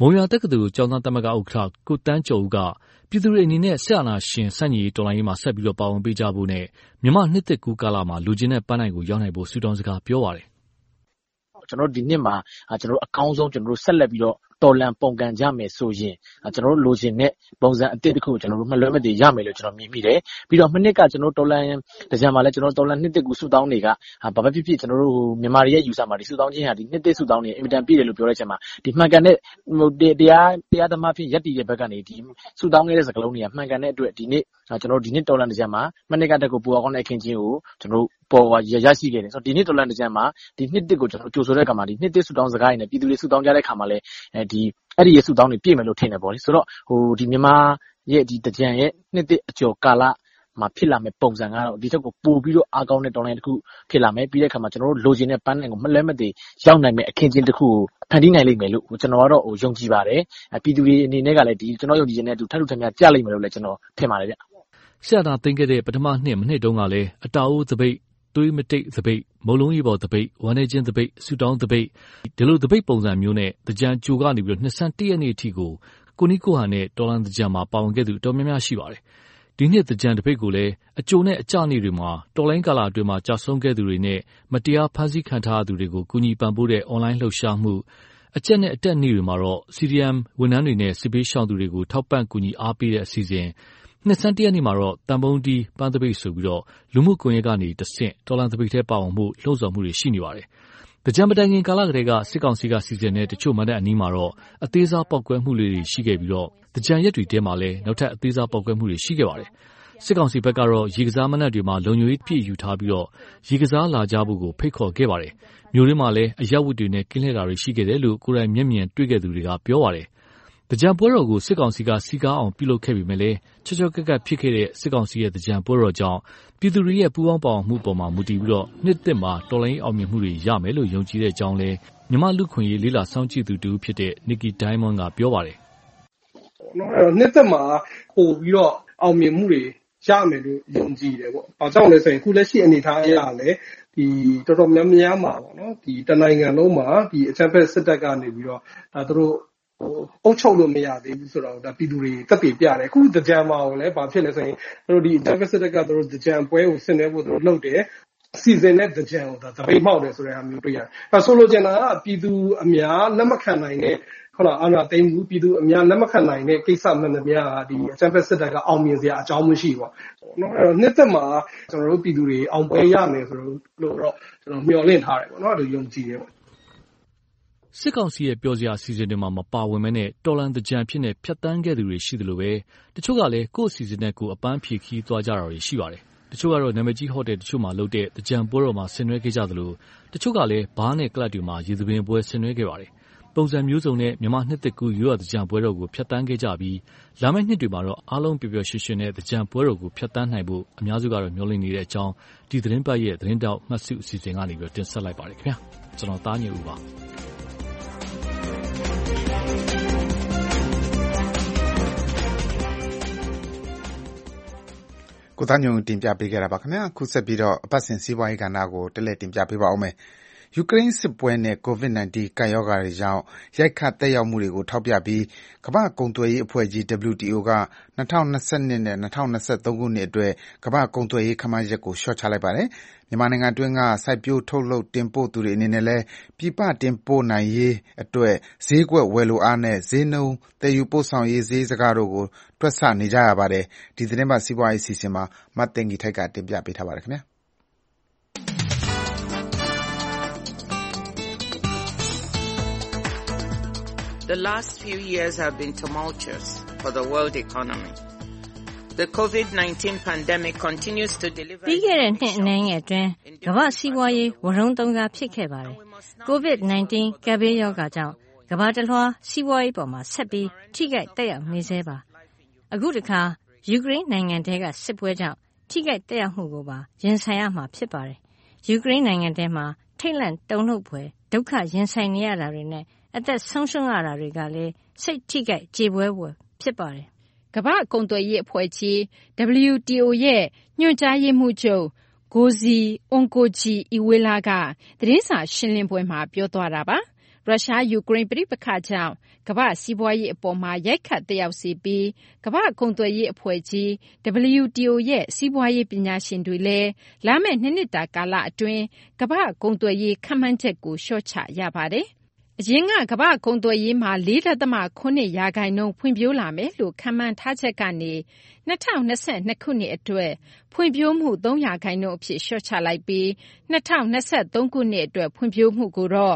မုံရွာတက္ကသိုလ်ကျောင်းသားသမဂ္ဂဥက္ကဋ္ဌကိုတန်းကျော်ဦးကပြည်သူတွေအနေနဲ့စစ်အာဏာရှင်ဆန့်ကျင်ရေးတော်လှန်ရေးမှာဆက်ပြီးပါဝင်ပေးကြဖို့နဲ့မြန်မာနှစ်သစ်ကူးကာလမှာလူချင်းတဲ့ပန်းနိုင်ကိုရောက်နိုင်ဖို့ဆုတောင်းစကားပြောပါတယ်ကျွန်တော်ဒီနှစ်မှာကျွန်တော်အကောင်းဆုံးကျွန်တော်ဆက်လက်ပြီးတော့တော်လန်ပုံကန်ကြမယ်ဆိုရင်ကျွန်တော်လိုချင်တဲ့ပုံစံအသစ်တစ်ခုကိုကျွန်တော်မလွဲမသွေရမယ်လို့ကျွန်တော်မြင်မိတယ်ပြီးတော့မနှစ်ကကျွန်တော်တော်လန်တကြံမှာလဲကျွန်တော်တော်လန်နှစ်သစ်ကူဆုတောင်းတွေကဘာပဲဖြစ်ဖြစ်ကျွန်တော်တို့မြန်မာတွေရဲ့ယူဆမှာဒီဆုတောင်းခြင်းဟာဒီနှစ်သစ်ဆုတောင်းတွေအင်မတန်ပြည့်တယ်လို့ပြောတဲ့အချိန်မှာဒီမှန်ကန်တဲ့တရားသမားဖြစ်ရက်တီရဲ့ဘက်ကနေဒီဆုတောင်းခဲ့တဲ့စကားလုံးတွေကမှန်ကန်တဲ့အတွက်ဒီနေ့ကျွန်တော်ဒီနှစ်တော်လန်တကြံမှာမနှစ်ကတက်ကိုပူအောင်တဲ့အခင်းချင်းကိုကျွန်တော်ပေါ်ရရှိခဲ့တယ်ဆိုတော့ဒီနှစ်တော်လန်တကြံမှာဒီနှစ်သစ်ကိုကျွန်တော်ကြိုဆိုတဲ့အခါမှာဒီနှစ်သစ်ဆုတောင်းစကားတွေနဲ့ပြည်သူတွေဆုတောင်းကြတဲ့အခါမှာလဲအဲ့ဒီရဲ့ဆုတောင်းတွေပြည့်မယ်လို့ထင်တယ်ပေါ့လေဆိုတော့ဒီမြန်မာရဲ့ဒီတကြံရဲ့နှစ်သစ်အကျော်ကာလမှာဖြစ်လာမယ့်ပုံစံကတော့ဒီချက်ကိုပို့ပြီးတော့အားကောင်းတဲ့တော်လိုင်းတစ်ခုဖြစ်လာမယ်ပြီးတဲ့အခါမှာကျွန်တော်တို့လိုချင်တဲ့ပန်းနိုင်ကိုမလဲမသေးရောက်နိုင်မယ့်အခင်းချင်းတစ်ခုကိုဖန်တီးနိုင်လိမ့်မယ်လို့ကျွန်တော်ကတော့ယုံကြည်ပါတယ်ပြည်သူတွေအနေနဲ့ကလည်းဒီကျွန်တော်ယုံကြည်ခြင်းနဲ့အတူထပ်ထပ်များကြလိမ့်မယ်လို့လည်းကျွန်တော်ထင်ပါတယ်ဗျဆရာသာသိမ်းခဲ့တဲ့ပထမနှစ်မနှစ်တုန်းကလည်းအတာအိုးသပိတ်သွေးမတိတ်သပိတ်မုံလုံးကြီးပေါ်သပိတ်ဝမ်းနေချင်းသပိတ်ဆူတောင်းသပိတ်ဒီလိုသပိတ်ပုံစံမျိုးနဲ့တကြံကြိုကနေပြီးတော့နှစ်ဆန်း1ရက်နေ့အထိကိုနီကိုဟာနဲ့တော်လန်တကြံမှာပါဝင်ခဲ့သူတော်များများရှိပါတယ်ဒီနှစ်တကြံတပိတ်ကိုလည်းအကျိုးနဲ့အကျနေ့တွေမှာတော်လိုင်းကာလအတွင်းမှာကြာဆုံးခဲ့သူတွေနဲ့မတရားဖမ်းဆီးခံထားသူတွေကိုကူညီပံ့ပိုးတဲ့ online လှုပ်ရှားမှုအကျက်နဲ့အတက်နေ့တွေမှာတော့ CDM ဝန်ထမ်းတွေနဲ့စစ်ပေးရှောင်သူတွေကိုထောက်ပံ့ကူညီအားပေးတဲ့အစီအစဉ်နှစ်ဆန်း1ရက်နေ့မှာတော့တန်ပုံးတီးပန်းသပိတ်ဆိုပြီးတော့လူမှုကွန်ရက်ကနေတဆင့်တော်လန်သပိတ်ထဲပါဝင်မှုလှုံ့ဆော်မှုတွေရှိနေပါတယ်။တကြံမတိုင်ခင်ကာလကတည်းကစစ်ကောင်စီကစီစဉ်တဲ့တချို့မန္တအနီးမှာတော့အသေးစားပောက်ကွဲမှုတွေရှိခဲ့ပြီးတော့တကြံရက်တွေတဲမှာလည်းနောက်ထပ်အသေးစားပောက်ကွဲမှုတွေရှိခဲ့ပါတယ်။စစ်ကောင်စီဘက်ကတော့ရေကစားမနက်တွေမှာလုံခြုံရေးပြည့်ယူထားပြီးတော့ရေကစားလာကြဖို့ကိုဖိတ်ခေါ်ခဲ့ပါတယ်။မြို့ရင်းမှာလည်းအရက်ဝတ်တွေနဲ့ကင်းလှည့်တာတွေရှိခဲ့တယ်လို့ကိုယ်တိုင်မျက်မြင်တွေ့ခဲ့သူတွေကပြောပါတယ်။တကြံပွဲတော်ကိုစစ်ကောင်စီကစီကားအောင်ပြုလုပ်ခဲ့ပေမဲ့လည်းချောချောကက်ကက်ဖြစ်ခဲ့တဲ့စစ်ကောင်စီရဲ့တကြံပွဲတော်ကြောင့်ပြည်သူတွေရဲ့ပူးပေါင်းပါဝင်မှုပေါ်မှာမူတည်ပြီးတော့နှစ်သစ်မှာတော်လိုင်းအောင်မြင်မှုတွေရမယ်လို့ယုံကြည်တဲ့အကြောင်းလဲမြန်မာလူခွင့်ရေးလေးလာစောင့်ကြည့်သူတူဖြစ်တဲ့ Nikki Diamond ကပြောပါတယ်။နှစ်သစ်မှာပို့ပြီးတော့အောင်မြင်မှုတွေရမယ်လို့ယုံကြည်တယ်ပေါ့။ဘာကြောင့်လဲဆိုရင်ခုလက်ရှိအနေအထားအရလည်းဒီတော်တော်များများမှာပေါ့နော်ဒီတနိုင်ငံလုံးမှာဒီအကြမ်းဖက်စစ်တပ်ကနေပြီးတော့သူတို့အုပ်ချုပ်လို့မရသေးဘူးဆိုတော့ဒါပြည်သူတွေတက်တည်ပြတယ်အခုတကြံမှာလည်းဘာဖြစ်လဲဆိုရင်သူတို့ဒီအကြမ်းဖက်စစ်တပ်ကသူတို့တကြံပွဲကိုဆင်နွှဲဖို့သူတို့လုပ်တယ်စီစဉ်တဲ့တကြံကိုဒါသပိတ်မှောက်တယ်ဆိုတဲ့အမျိုးတွေ့ရတယ်အဲဆိုလိုချင်တာကပြည်သူအများလက်မခံနိုင်တဲ့ဟုတ်လားအာဏာသိမ်းမှုပြည်သူအများလက်မခံနိုင်တဲ့ကိစ္စမှန်သမျှဒီအကြမ်းဖက်စစ်တပ်ကအောင်မြင်စရာအကြောင်းမရှိပါဘူးเนาะအဲ့တော့နှစ်သက်မှာကျွန်တော်တို့ပြည်သူတွေအောင်ပွဲရမယ်ဆိုလို့တော့ကျွန်တော်မျှော်လင့်ထားတယ်ပေါ့เนาะအဲ့ဒါယုံကြည်တယ်ပေါ့စစ်ကောင်စီရဲ့ပြောစရာအစီအစဉ်တွေမှာမပါဝင်မဲနဲ့တော်လန်တကြံဖြစ်နေဖြတ်တန်းခဲ့သူတွေရှိတယ်လို့ပဲတချို့ကလည်းကိုယ့်အစီအစဉ်နဲ့ကိုယ်အပန်းဖြေခီးသွားကြတာတွေရှိပါတယ်တချို့ကတော့နာမည်ကြီးဟိုတယ်တချို့မှာလုပ်တဲ့တကြံပွဲတော်မှာဆင်နွှဲခဲ့ကြသလိုတချို့ကလည်းဘားနဲ့ကလပ်တွေမှာရေသပင်ပွဲဆင်နွှဲခဲ့ပါတယ်ပုံစံမျိုးစုံနဲ့မြန်မာနှစ်သစ်ကူးရိုးရာတကြံပွဲတော်ကိုဖြတ်တန်းခဲ့ကြပြီးလာမယ့်နှစ်တွေမှာတော့အားလုံးပျော်ပျော်ရွှင်ရွှင်နဲ့တကြံပွဲတော်ကိုဖြတ်တန်းနိုင်ဖို့အများစုကတော့မျှော်လင့်နေတဲ့အကြောင်းဒီသတင်းပတ်ရဲ့သတင်းတောက်မှတ်စုအစီအစဉ်ကနေပြီးတင်ဆက်လိုက်ပါတယ်ခင်ဗျာကျွန်တော်သားညဦးပါကိုသားညုံတင်ပြပေးခဲ့တာပါခင်ဗျာခုဆက်ပြီးတော့အပတ်စဉ်စီးပွားရေးကဏ္ဍကိုတက်လက်တင်ပြပေးပါအောင်မယ်ယူကရိန်းစစ်ပွဲနဲ့ COVID-19 ကပ်ရောဂါတွေကြောင့်ရိုက်ခတ်သက်ရောက်မှုတွေကိုထောက်ပြပြီးကမ္ဘာ့ကုန်သွယ်ရေးအဖွဲ့ကြီး WTO က2022နဲ့2023ခုနှစ်အတွက်ကမ္ဘာ့ကုန်သွယ်ရေးခန့်မှန်းချက်ကိုလျှော့ချလိုက်ပါတယ်မြန်မာနိုင်ငံအတွင်းကစိုက်ပျိုးထုတ်လုပ်တင်ပို့သူတွေအနေနဲ့လည်းပြည်ပတင်ပို့နိုင်ရေးအတွက်ဈေးကွက်ဝယ်လိုအားနဲ့ဈေးနှုန်းသယ်ယူပို့ဆောင်ရေးဈေးစကားတို့ကိုတွက်ဆနေကြရပါတယ်ဒီသတင်းပတ်စီးပွားရေးစီစဉ်မှာမတ်တင်ဂီထိုက်ကတင်ပြပေးထားပါတယ်ခင်ဗျာ The last few years have been tumultuous for the world economy. The COVID-19 pandemic continues to deliver ပြီးခဲ့တဲ့နှစ်အနည်းငယ်အတွင်းကမ္ဘာစီးပွားရေးဝရုန်းသုန်းကားဖြစ်ခဲ့ပါတယ်။ COVID-19 ကပ်ဘေးရောဂါကြောင့်ကမ္ဘာတစ်လွှားစီးပွားရေးပေါ်မှာဆက်ပြီးထိခိုက်သက်ရောက်နေဆဲပါ။အခုတစ်ခါယူကရိန်းနိုင်ငံထဲကစစ်ပွဲကြောင့်ထိခိုက်သက်ရောက်မှုကိုပါရင်ဆိုင်ရမှာဖြစ်ပါတယ်။ယူကရိန်းနိုင်ငံထဲမှာထိတ်လန့်တုန်လှုပ်ဖွယ်ဒုက္ခရင်ဆိုင်နေရတာတွေနဲ့အသက်ဆုံးရှုံးရတာတွေကလည်းစိတ်ထိခိုက်ကြေပွဲဝယ်ဖြစ်ပါတယ်ကမ္ဘာ့ကုန်သွယ်ရေးအဖွဲ့ကြီး WTO ရဲ့ညွှန်ကြားရေးမှူးချုပ် Ngozi Okonjo-Iweala ကသတင်းစာရှင်းလင်းပွဲမှာပြောသွားတာပါရုရှား-ယူကရိန်းပဋိပက္ခကြောင့်ကမ္ဘာ့စီးပွားရေးအပေါ်မှာရိုက်ခတ်သက်ရောက်စေပြီးကမ္ဘာ့ကုန်သွယ်ရေးအဖွဲ့ကြီး WTO ရဲ့စီးပွားရေးပညာရှင်တွေလည်းလာမယ့်2 နှစ်တာကာလအတွင်းကမ္ဘာ့ကုန်သွယ်ရေးခန့်မှန်းချက်ကိုလျှော့ချရပါတယ်။အရင်ကကမ္ဘာ့ကုန်သွယ်ရေးမှာ 4.7 ရာခိုင်နှုန်းဖွံ့ဖြိုးလာမယ်လို့ခန့်မှန်းထားချက်ကနေ2022 ခုနှစ်အတွက်ဖွံ့ဖြိုးမှု 3 ရာခိုင်နှုန်းအဖြစ်လျှော့ချလိုက်ပြီး2023 ခုနှစ်အတွက်ဖွံ့ဖြိုးမှုကိုတော့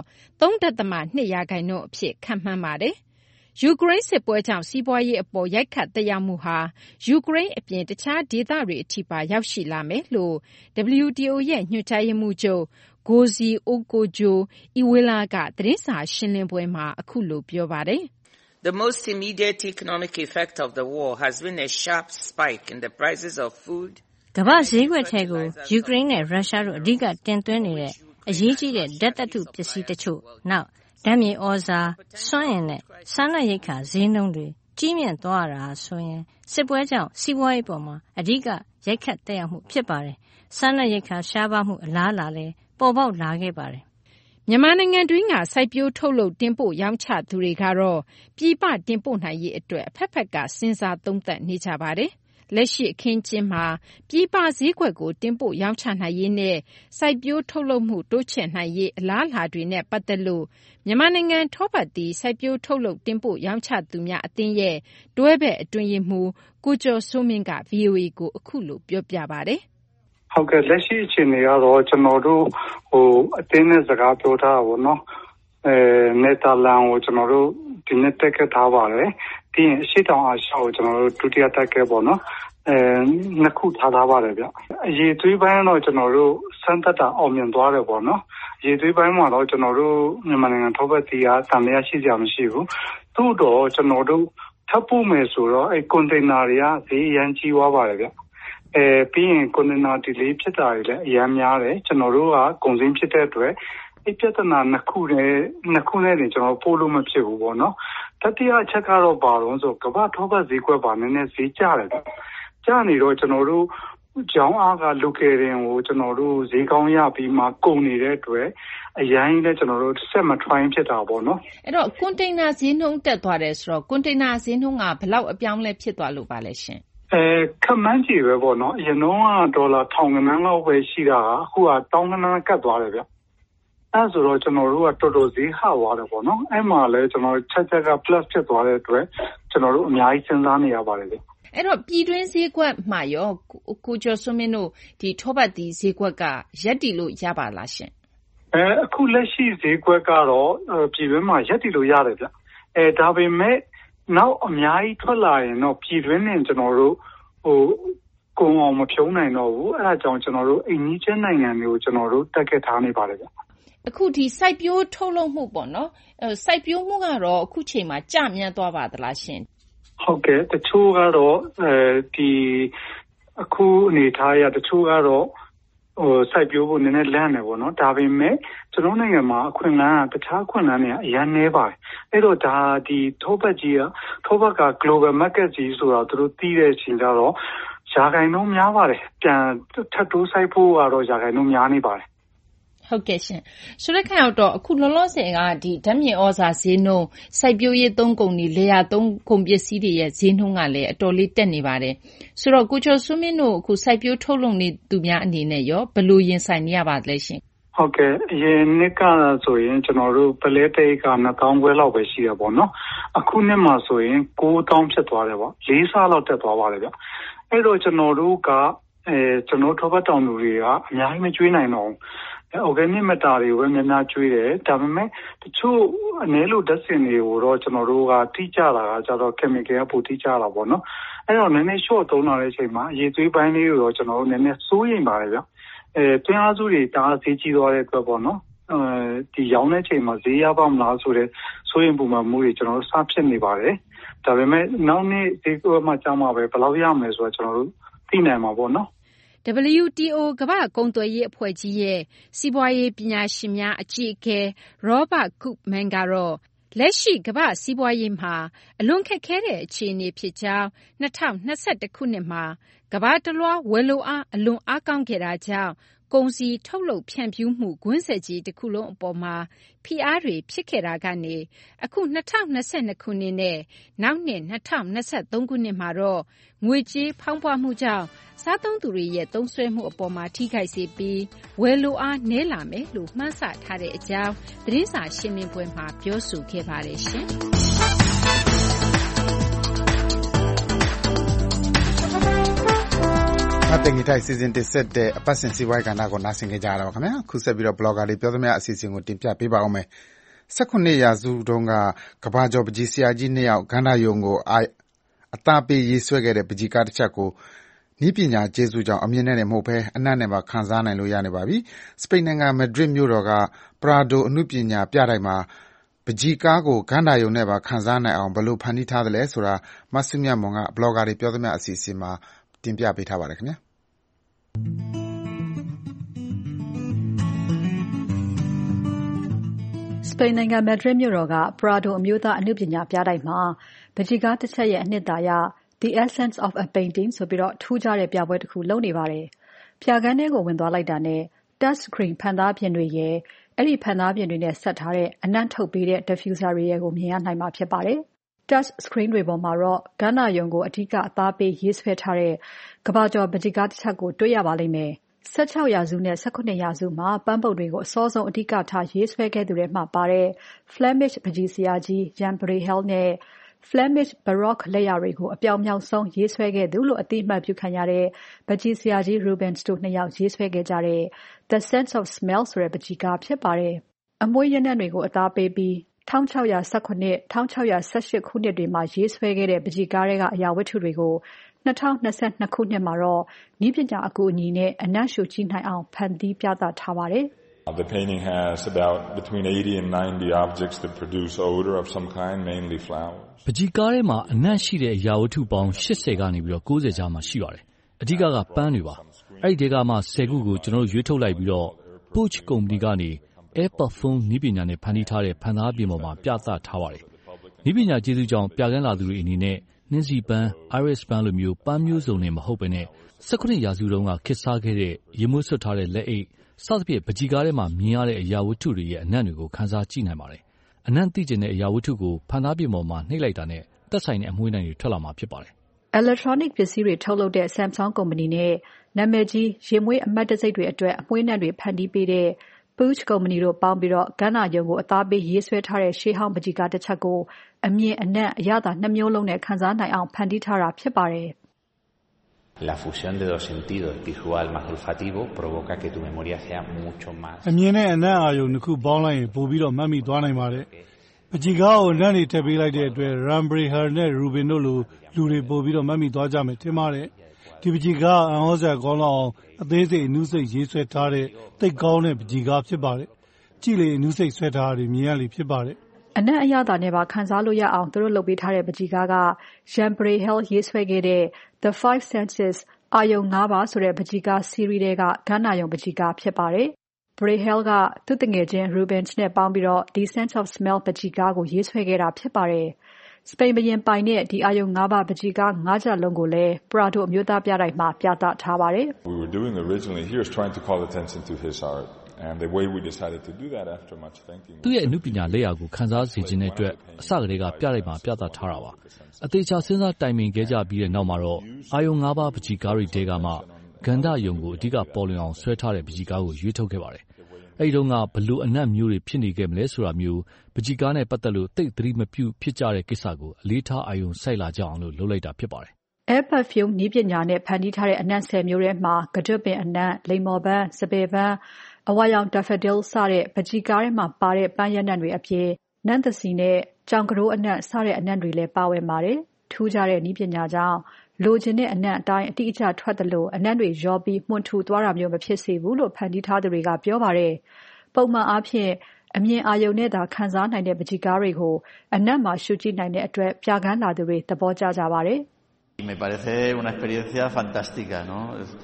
3.2 ရာခိုင်နှုန်းအဖြစ်ခန့်မှန်းပါတယ်။ယူကရိန်းစစ်ပွဲကြောင့်စီးပွားရေးအပေါ်ရိုက်ခတ်သက်ရောက်မှုဟာယူကရိန်းအပြင်တခြားဒေသတွေအထိပါရောက်ရှိလာမယ်လို့ WTO ရဲ့ညွှန်ကြားရေးမှူးချုပ် Ngozi Okonjo-Iweala ကသတင်းစာရှင်းလင်းပွဲမှာအခုလိုပြောပါတယ်။ The most immediate economic effect of the war has been a sharp spike in the prices of food. ကမ္ဘာ့ဈေးကွက်ထဲကိုယူကရိန်းနဲ့ရုရှားတို့အဓိကတင်သွင်းနေတဲ့အရေးကြီးတဲ့ဓာတ်သတ္တုပစ္စည်းတချို့နောက်ဓာတ်မြေဩဇာစွမ်းအင်နဲ့စားနပ်ရိက္ခာဈေးနှုန်းတွေကြီးမြင့်သွားတာဆိုရင်စစ်ပွဲကြောင့်စီးပွားရေးပေါ်မှာအဓိကရိုက်ခတ်သက်ရောက်မှုဖြစ်ပါတယ်။စားနပ်ရိက္ခာရှားပါးမှုအလားအလာလည်းပေါ်ပေါက်လာခဲ့ပါတယ်။မြန်မာနိုင်ငံတွင်းကစိုက်ပျိုးထုတ်လုပ်တင်ပို့ရောင်းချသူတွေကတော့ပြည်ပတင်ပို့နိုင်ရေးအတွက်အဖက်ဖက်ကစဉ်းစားသုံးသပ်နေကြပါတယ်။လက်ရှိအခင်းကျင်းမှာပြည်ပဈေးကွက်ကိုတင်ပို့ရောင်းချနိုင်ရေးနဲ့စိုက်ပျိုးထုတ်လုပ်မှုတိုးချဲ့နိုင်ရေးအလားအလာတွေနဲ့ပတ်သက်လို့မြန်မာနိုင်ငံထောပတ်သီးစိုက်ပျိုးထုတ်လုပ်တင်ပို့ရောင်းချသူများအသင်းရဲ့တွဲဘက်အတွင်းရေးမှူးကိုကျော်စိုးမင်းက VOA ကိုအခုလိုပြောပြပါတယ်။ဟုတ်ကဲ့လက်ရှိအခြေအနေကတော့ကျွန်တော်တို့အသင်းနဲ့စကားပြောထားတာပေါ့နော်နယ်သာလန်ကိုကျွန်တော်တို့ဒီနေ့တက်ခဲ့ထားပါတယ်ပြီးရင်အရှိတောင်အာရှကိုကျွန်တော်တို့ဒုတိယတက်ခဲ့ပေါ့နော်နှစ်ခုထားပါတယ်ဗျအရေးသွေးပိုင်းတော့ကျွန်တော်တို့စမ်းသပ်တာအောင်မြင်သွားတယ်ပေါ့နော်အရေးသွေးပိုင်းမှာတော့ကျွန်တော်တို့မြန်မာနိုင်ငံထောက်ပတ်တီးကတန်လျာရှိကြမရှိဘူးသို့တော့ကျွန်တော်တို့ထပ်ပို့မယ်ဆိုတော့ကွန်တိန်နာတွေကဈေးရမ်းကြီးသွားပါတယ်ဗျပြီးရင်ကွန်တိန်နာဒီလေးဖြစ်တာတွေလည်းအများများတယ်ကျွန်တော်တို့ကကုန်စည်ဖြစ်တဲ့အတွက်ပြဿနာနှစ်ခုနဲ့တင်ကျွန်တော်ပို့လို့မဖြစ်ဘူးပေါ့နော်တတိယအချက်ကတော့ဘာလို့ဆိုကမ္ဘာထောပတ်ဈေးကွက်ပါနည်းနည်းဈေးကျတယ်ကျနေတော့ကျွန်တော်တို့ကျောင်းအားကလူကယ်တင်ကိုကျွန်တော်တို့ဈေးကောင်းရပြီးမှကုန်နေတဲ့အတွက်အရင်လည်းကျွန်တော်တို့ဆက်မထိုင်းဖြစ်တာပေါ့နော်အဲ့တော့ကွန်တိန်နာဈေးနှုန်းတက်သွားတယ်ဆိုတော့ကွန်တိန်နာဈေးနှုန်းကဘယ်လောက်အပြောင်းလဲဖြစ်သွားလို့ပါလဲရှင်ခမန်းကြီးပဲပေါ့နော်အရင်တော့ဒေါ်လာ1000ခန်းလောက်ပဲရှိတာအခုက1000ခန်းကတ်သွားတယ်ဗျအဲဆိုတော့ကျွန်တော်တို့ကတော်တော်ဈေးဟသွားတယ်ပေါ့နော်အဲ့မှာလည်းကျွန်တော်ချက်က plus ဖြစ်သွားတဲ့အတွက်ကျွန်တော်တို့အများကြီးစဉ်းစားနေရပါတယ်ဗျအဲ့တော့ပြည်တွင်းဈေးကွက်မှာရောကိုကျော်စွန်းမင်းတို့ဒီထောပတ်တီးဈေးကွက်ကရက်တီလို့ရပါလားရှင်အခုလက်ရှိဈေးကွက်ကတော့ပြည်တွင်းမှာရက်တီလို့ရတယ်ဗျဒါပေမဲ့နောက်အများကြီးထွက်လာရင်တော့ပြည်တွင်းနဲ့ကျွန်တော်တို့ကုန်အောင်မဖြုံးနိုင်တော့ဘူးအဲဒါကြောင့်ကျွန်တော်တို့အိမ်ကြီးကျန်းနိုင်ငံတွေကိုကျွန်တော်တို့တက်ခဲ့ထားနေပါတယ်ဗျအခုဒီစိုက်ပျိုးထုတ်လုပ်မှုပေါ့နော်စိုက်ပျိုးမှုကတော့အခုချိန်မှာကျမြန်းသွားပါသလားရှင်ဟုတ်ကဲ့တချို့ကတော့ဒီအခုအနေထားရတချို့ကတော့စိုက်ပျိုးဖို့နည်းနည်းလန့်တယ်ပေါ့နော်ဒါပေမဲ့ကျွန်တော်နိုင်ငံမှာအခွင့်အလမ်းကတခြားအခွင့်အလမ်းတွေအများနေပါတယ်အဲ့တော့ဒါဒီထောပတ်ကြီးကထောပတ်က global market ကြီးဆိုတော့သူတို့သိတဲ့အချိန်ကျတော့ရာခိုင်နှုန်းများပါတယ်ပြန်ထပ်တိုးစိုက်ဖို့ကတော့ရာခိုင်နှုန်းများနေပါတယ်ဟုတ်ကဲ့ရှင်ဆိုတဲ့ခါတော့အခုလောလောဆယ်ကဒီဓာတ်မြေဩဇာဈေးနှုန်းစိုက်ပျိုးရေးသုံးကုန်တွေလေယာသုံးကုန်ပစ္စည်းတွေရဲ့ဈေးနှုန်းကလည်းအတော်လေးတက်နေပါတယ်ဆိုတော့ကိုကျော်စွန်းမင်းတို့အခုစိုက်ပျိုးထုတ်လုပ်နေသူများအနေနဲ့ရောဘယ်လိုရင်ဆိုင်နေရပါသလဲရှင်ဟုတ်ကဲ့အရင်နှစ်ကဆိုရင်ကျွန်တော်တို့ပလဲတိတ်က2000ခွဲလောက်ပဲရှိရပါတော့အခုနှစ်မှာဆိုရင်9000ဖြစ်သွားတယ်ပေါ့4ဆလောက်တက်သွားပါတယ်ဗျအဲ့တော့ကျွန်တော်တို့ကကျွန်တော်ထောပတ်တောင်သူတွေကအများကြီးမကျွေးနိုင်တော့organic matter တွေကိုပဲများများကျွေးတယ်ဒါပေမဲ့တချို့အနည်းလို့ဓာတ်စင်တွေကိုတော့ကျွန်တော်တို့ကတိကျတာကကျတော့ chemical ကပိုတိကျတာပေါ့နော်အဲ့တော့နည်းနည်း short သုံးလာတဲ့အချိန်မှာအရေးသွေးပိုင်းလေးကိုတော့ကျွန်တော်တို့နည်းနည်းစိုးရိမ်ပါတယ်ဗျတွင်းအားစုတွေတားဈေးကြီးသွားတဲ့အတွက်ပေါ့နော်ဒီရောင်းတဲ့အချိန်မှာဈေးရပါမလားဆိုတဲ့စိုးရိမ်ပုံမှန်မှုတွေကျွန်တော်တို့စဖြစ်နေပါတယ်ဒါပေမဲ့နောက်နေ့ဈေးကွက်မှာကြာမှာပဲဘယ်လောက်ရမလဲဆိုတော့ကျွန်တော်တို့သိနိုင်မှာပေါ့နော် WTO ကမ္ဘာ့ကုန်သွယ်ရေးအဖွဲ့ကြီးရဲ့စီးပွားရေးပညာရှင်များအကြီးအကဲ Robert Koopman ကတော့လက်ရှိကမ္ဘာ့စီးပွားရေးမှာအလွန်ခက်ခဲတဲ့အခြေအနေဖြစ်ကြောင်း2021ခုနှစ်မှာကမ္ဘာတလွှားဝယ်လိုအားအလွန်အားကောင်းခဲ့တာကြောင့်ကုန်စည်ထုတ်လုပ်ဖြန့်ဖြူးမှုကွင်းဆက်ကြီးတစ်ခုလုံးအပေါ်မှာဖိအားတွေဖြစ်ခဲ့တာကနေအခု2022ခုနှစ်နဲ့နောက်နှစ်2023ခုနှစ်မှာတော့ငွေကြေးဖောင်းပွားမှုကြောင့်စားသုံးသူတွေရဲ့သုံးစွဲမှုအပေါ်မှာထိခိုက်စေပြီးဝယ်လိုအားနည်းလာမယ်လို့မှန်းဆထားတဲ့အကြောင်းသတင်းစာရှင်းလင်းပွဲမှာပြောဆိုခဲ့ပါတယ်ရှင်။တင်ကြီးထိုက်စီစဉ်တင်ဆက်တဲ့အပတ်စဉ်စီးပွားရေးကဏ္ဍကိုနားဆင်ကြကြရတာပါခင်ဗျာခုဆက်ပြီးတော့ blogger တွေပြောသမျှအစီအစဉ်ကိုတင်ပြပေးပါအောင်မယ်19ရာစုတုန်းကကဘာကျော်ပကြီးဆရာကြီး2ယောက်ကန္တာယုံကိုအသားပေးရေးဆွဲခဲ့တဲ့ပကြီးကားတစ်ချက်ကိုနီးပညာကျေးဇူးကြောင့်အမြင်နဲ့မဟုတ်ဘဲအနတ်နဲ့ပါခံစားနိုင်လို့ရနေပါပြီစပိန်နိုင်ငံမက်ဒရစ်မြို့တော်ကပရာဒိုအနုပညာပြတိုက်မှာပကြီးကားကိုကန္တာယုံနဲ့ပါခံစားနိုင်အောင်ဘယ်လိုဖန်တီးထားသလဲဆိုတာမဆုမြတ်မွန်က blogger တွေပြောသမျှအစီအစဉ်မှာတင်ပြပေးထားပါတယ်ခင်ဗျာစပိန်နိုင်ငံမက်ဒရစ်မြို့တော်ကပရာဒိုအမျိုးသားအနုပညာပြတိုက်မှာပကြီးကားတစ်ချက်ရဲ့အနှစ်သာရ The Essence of a Painting ဆိုပြီးထူးခြားတဲ့ပြပွဲတစ်ခုလုပ်နေပါတယ်။ပြခန်းထဲကိုဝင်သွားလိုက်တာနဲ့ touch screen ဖန်သားပြင်တွေရဲ့အဲ့ဒီဖန်သားပြင်တွေနဲ့ဆက်ထားတဲ့အနံ့ထုတ်ပေးတဲ့ diffuser တွေရဲ့ကိုမြင်ရနိုင်မှာဖြစ်ပါတယ်။ touch screen တွေပေါ်မှာတော့ကန္နာယုံကိုအဓိကအသားပေးရေးဆွဲထားတဲ့ကဘာကျော်ပကြီးကားတစ်ချက်ကိုတွေ့ရပါလိမ့်မယ်။16ရာစုနဲ့18ရာစုမှာပန်းပုတ်တွေကိုအစောဆုံးအဓိကထားရေးဆွဲခဲ့သူတွေမှပါတဲ့ Flemish ပကြီးဆရာကြီး Jan Brahel နဲ့ Flemish Baroque လက်ရာတွေကိုအပြောင်မြောက်ဆုံးရေးဆွဲခဲ့သူလို့အသိအမှတ်ပြုခံရတဲ့ပကြီးဆရာကြီး Rubens တို့2ယောက်ရေးဆွဲခဲ့ကြတဲ့ The Sense of Smell ဆိုတဲ့ပကြီးကားဖြစ်ပါတယ်။အမွှေးရနံ့တွေကိုအသားပေးပြီး1619 1618ခုနှစ်တွေမှာရေးဆွဲခဲ့တဲ့ပကြီးကားတွေကအရာဝတ္ထုတွေကို2022ခုနှစ်မှာတော့နည်းပညာအကူအညီနဲ့အနံ့ရှူကြည့်နိုင်အောင်ဖန်တီးပြသထားပါတယ်။ The painting has about between 80 and 90 objects that produce odor of some kind, mainly flowers. ပကြီးကားထဲမှာအနံ့ရှိတဲ့အရာဝတ္ထုပေါင်း80ကနေပြီးတော့90ကြားမှာရှိပါတယ်။အဓိကပန်းတွေပါ။အဲ့ဒီထဲကမှ10ခုကိုကျွန်တော်တို့ရွေးထုတ်လိုက်ပြီးတော့ Puig ကုမ္ပဏီကနေ Air Parfum နည်းပညာနဲ့ဖန်တီးထားတဲ့ဖန်သားပြင်ပေါ်မှာပြသထားပါတယ်။နည်းပညာကျေးဇူးကြောင့်ပြကန်းလာသူတွေအနေနဲ့နှင်းစီပန်း Iris ပန်းလိုမျိုးပန်းမျိုးစုံနဲ့မဟုတ်ဘဲနဲ့19ရာစုတုန်းကခေတ်စားခဲ့တဲ့ရေမွေးဆွတ်ထားတဲ့လက်အိတ်စသဖြင့်ပကြီးကားထဲမှာမြင်ရတဲ့အရာဝတ္ထုတွေရဲ့အနံ့တွေကိုခန်းစားကြည့်နိုင်ပါတယ်။အနံ့သိကျင်တဲ့အရာဝတ္ထုကိုဖန်သားပြင်ပေါ်မှာနှိပ်လိုက်တာနဲ့သက်ဆိုင်တဲ့အမွှေးနိုင်တွေထွက်လာမှာဖြစ်ပါတယ်။ Electronic ပစ္စည်းတွေထုတ်လုပ်တဲ့ Samsung ကုမ္ပဏီနဲ့နာမည်ကြီးရေမွေးအမှတ်တံဆိပ်တွေအတွက်အမွှေးနံတွေဖန်တီးပေးတဲ့ Puig ကုမ္ပဏီတို့ပေါင်းပြီးကန္နာယုံကိုအသားပေးရေးဆွဲထားတဲ့ရှေးဟောင်းပကြီးကားတစ်ချက်ကိုအမြင်အနံ့အရသာ2မျိုးလုံးနဲ့ခံစားနိုင်အောင်ဖန်တီးထားတာဖြစ်ပါတယ်။ La fusión de dos sentidos, visual más olfativo, provoca que tu memoria sea mucho más. အမြင်နဲ့အနံ့အာရုံတစ်ခုပေါင်းလိုက်ရင်ပိုပြီးတော့မှတ်မိသွားနိုင်ပါတယ်။ပကြီးကားကိုနံ့တွေထည့်ပေးလိုက်တဲ့အတွက် Rambrehel နဲ့ Rubin တို့လိုလူတွေပိုပြီးတော့မှတ်မိသွားကြမယ်ထင်ပါတယ်။ဒီပကြီးကားအံ့ဩစရာကောင်းလောက်အောင်အသေးစိတ်အနုစိတ်ရေးဆွဲထားတဲ့သိပ်ကောင်းတဲ့ပကြီးကားဖြစ်ပါတယ်။ကြည့်လေအနုစိတ်ဆွဲထားတာတွေမြင်ရလေဖြစ်ပါတယ်။အနံ့အရသာနဲ့ပါခံစားလို့ရအောင်သူတို့လုပ်ပေးထားတဲ့ပကြီးကားက Jan Brahel ရေးဆွဲခဲ့တဲ့ The Five Senses အာယုံ5ပါးဆိုတဲ့ပကြီးကား series တွေကကန္နာယုံပကြီးကားဖြစ်ပါတယ်။ Brahel ကသူ့တငယ်ချင်း Rubens နဲ့ပေါင်းပြီး The Sense of Smell ပကြီးကားကိုရေးဆွဲခဲ့တာဖြစ်ပါတယ်။စပိန်ဘုရင်ပိုင်တဲ့ဒီအာယုံ5ပါးပကြီးကား5ချက်လုံးကိုလည်း Prado အမျိုးသားပြတိုက်မှာပြသထားပါတယ်။ We were doing originally he was trying to call attention to his art and the way we decided to do that after much thinking. သူ့ရဲ့အနုပညာလက်ရာကိုခန်းစားစေခြင်းတဲ့အတွက်အစကတည်းကပြလိုက်မှာပြသထားတာပါ။အသေးချာစဉ်းစားတိုင်ပင်ခဲ့ကြပြီးတဲ့နောက်မှာတော့အာယုံ5ပါးပကြီးကားတွေတဲကမှဂန္ဓယုံကိုအဓိကပေါ်လွင်အောင်ဆွဲထားတဲ့ပကြီးကားကိုရွေးထုတ်ခဲ့ပါတယ်။အဲဒီတုန်းကဘလို့အနက်မျိုးတွေဖြစ်နေခဲ့မလဲဆိုတာမျိုးပကြီးကားနဲ့ပတ်သက်လို့သိသတိမပြုဖြစ်ကြတဲ့ကိစ္စကိုအလေးထားအာယုံစိုက်လာကြအောင်လုပ်လိုက်တာဖြစ်ပါတယ်။ Air Parfum နည်းပညာနဲ့ဖန်တီးထားတဲ့အနံ့10မျိုးထဲမှာကတွတ်ပင်အနံ့၊လိမ္မော်ပန်း၊စပယ်ပန်း၊အဝါရောင် daffodil စတဲ့ပကြီးကားထဲမှာပါတဲ့ပန်းရနံ့တွေအပြင်နံ့သစီနဲ့ကြောင်ကတိုးအနံ့စတဲ့အနံ့တွေလည်းပါဝင်ပါတယ်။ထူးခြားတဲ့နည်းပညာကြောင့်လိုချင်တဲ့အနံ့အတိုင်းအတိအကျထွက်သလိုအနံ့တွေရောပြီးမှုန်ထူသွားတာမျိုးမဖြစ်စေဘူးလို့ဖန်တီးထားသူတွေကပြောပါတယ်။ပုံမှန်အားဖြင့်အမြင်အာရုံနဲ့သာခံစားနိုင်တဲ့ပကြီးကားတွေကိုအနံ့မှာရှုကြည့်နိုင်တဲ့အတွက်ပြကန်းလာသူတွေသဘောကျကြပါတယ်။ Me parece una experiencia fantástica, ¿no?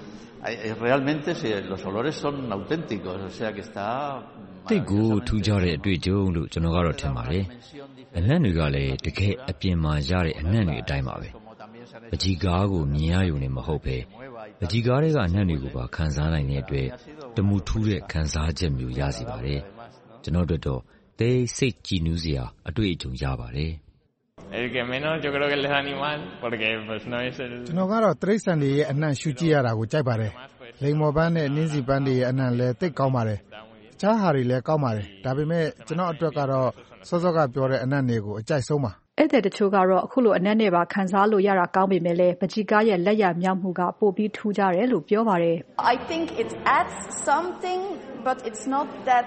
Realmente los olores son auténticos, o sea que está တိတ်ကိုထူးခြားတဲ့အတွေ့အကြုံလို့ကျွန်တော်ကတော့ထင်ပါတယ်။အနံ့တွေကလည်းတကယ်အပြင်မှာရတဲ့အနံ့တွေအတိုင်းပါပဲ။ပန်းချီကားကိုမြင်ရရုံနဲ့မဟုတ်ဘဲပန်းချီကားထဲကအနံ့တွေကိုပါခံစားနိုင်တဲ့အတွက်တမူထူးတဲ့ခံစားချက်မျိုးရစေပါတယ်။ကျွန်တော်တို့တော့သိစိတ်ကြည်နူးစရာအတွေ့အကြုံရပါတယ် El que menos yo creo que el animal porque pues no es el ကျွန်တော်ကတော့တိရစ္ဆာန်တွေရဲ့အနံ့ရှူကြည့်ရတာကိုကြိုက်ပါတယ်။လိမ္မော်ပန်းနဲ့နှင်းစီပန်းတွေရဲ့အနံ့လည်းသိကောင်းပါတယ်။တခြားဟာတွေလည်းကောင်းပါတယ်။ဒါပေမဲ့ကျွန်တော်အတွက်ကတော့စောစောကပြောတဲ့အနံ့တွေကိုအကြိုက်ဆုံးပါ။ဧည့်သည်တချို့ကတော့အခုလိုအနံ့နဲ့ပါခံစားလို့ရတာကောင်းပေမဲ့လည်းပန်းချီကားရဲ့လက်ရမြောက်မှုကပိုပြီးထူးခြားတယ်လို့ပြောပါတယ်။ I think it adds something but it's not that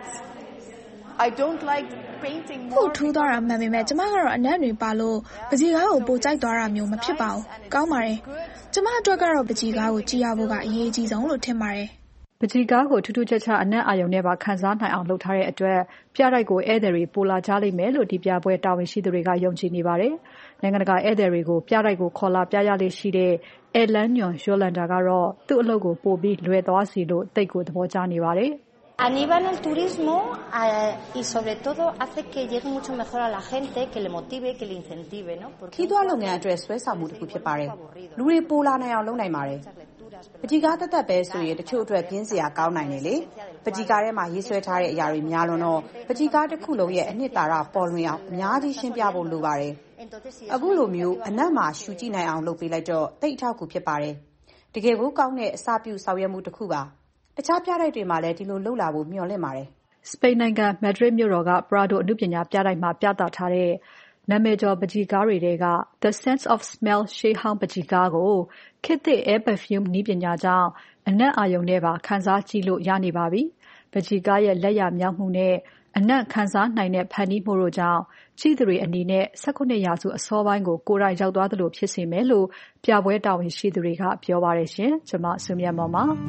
I don't like painting more ပို့ထူးသွားတာမှန်ပေမဲ့ကျမကတော့အနံ့တွေပါလို့ပန်းချီကားကိုပိုကြိုက်သွားတာမျိုးမဖြစ်ပါဘူး။ကောင်းပါတယ်။ကျမအတွက်ကတော့ပန်းချီကားကိုကြည့်ရဖို့ကအရေးကြီးဆုံးလို့ထင်ပါတယ်။ပန်းချီကားကိုထူးထူးခြားခြားအနံ့အာရုံနဲ့ပါခံစားနိုင်အောင်လုပ်ထားတဲ့အတွက်ပြတိုက်ကိုဧည့်သည်တွေပိုလာကြလိမ့်မယ်လို့ဒီပြပွဲတာဝန်ရှိသူတွေကယုံကြည်နေပါတယ်။နိုင်ငံတကာဧည့်သည်တွေကိုပြတိုက်ကိုခေါ်လာပြရလေးရှိတဲ့ Elanion Yolanda ကတော့သူ့အလုပ်ကိုပိုပြီးလွယ်သွားစီလို့သိကိုသဘောကျနေပါတယ် A nivel del turismo y sobre todo hace que llegue mucho mejor a la gente, que le motive, que le incentive, ¿no? ခီးသွွားလုပ်ငန်းအတွက်ဆွဲဆောင်မှုတစ်ခုဖြစ်ပါတယ်။လူတွေပိုလာနိုင်အောင်လုပ်နိုင်ပါတယ်။ပန်းချီကားတက်ပဲဆိုရင်တချို့အတွက်ပြင်းစရာကောင်းနိုင်တယ်လေ။ပန်းချီကားထဲမှာရေးဆွဲထားတဲ့အရာတွေများလွန်းတော့ပန်းချီကားတစ်ခုလုံးရဲ့အနှစ်သာရပေါ်လွင်အောင်အများကြီးရှင်းပြဖို့လိုပါတယ်။အခုလိုမျိုးအနက်မှာရှူကြည့်နိုင်အောင်လုပ်ပေးလိုက်တော့တိတ်အထောက်အကူဖြစ်ပါတယ်။တကယ်ကိုကောင်းတဲ့အစပြုဆောင်ရွက်မှုတစ်ခုပါ။တခြားပြတိုက်တွေမှာလည်းဒီလိုလှုပ်လာဖို့မျှော်လင့်ပါတယ်။စပိန်နိုင်ငံမက်ဒရစ်မြို့တော်က Prado အနုပညာပြတိုက်မှာပြသထားတဲ့နာမည်ကျော်ပန်းချီကားတွေထဲက The Sense of Smell ရှေးဟောင်းပန်းချီကားကိုခေတ်သစ် Air Perfume နည်းပညာကြောင့်အနံ့အာရုံနဲ့ပါခံစားကြည့်လို့ရနေပါပြီ။ပန်းချီကားရဲ့လက်ရမြောက်မှုနဲ့အနံ့ခံစားနိုင်တဲ့ဖန်တီးမှုတို့ကြောင့်ကြည့်သူတွေအနေနဲ့19ရာစုအစောပိုင်းကိုကိုယ်တိုင်ရောက်သွားသလိုဖြစ်စေမယ်လို့ပြပွဲတာဝန်ရှိသူတွေကပြောပါတယ်ရှင်။ကျွန်မစုမြတ်မော်ပါ။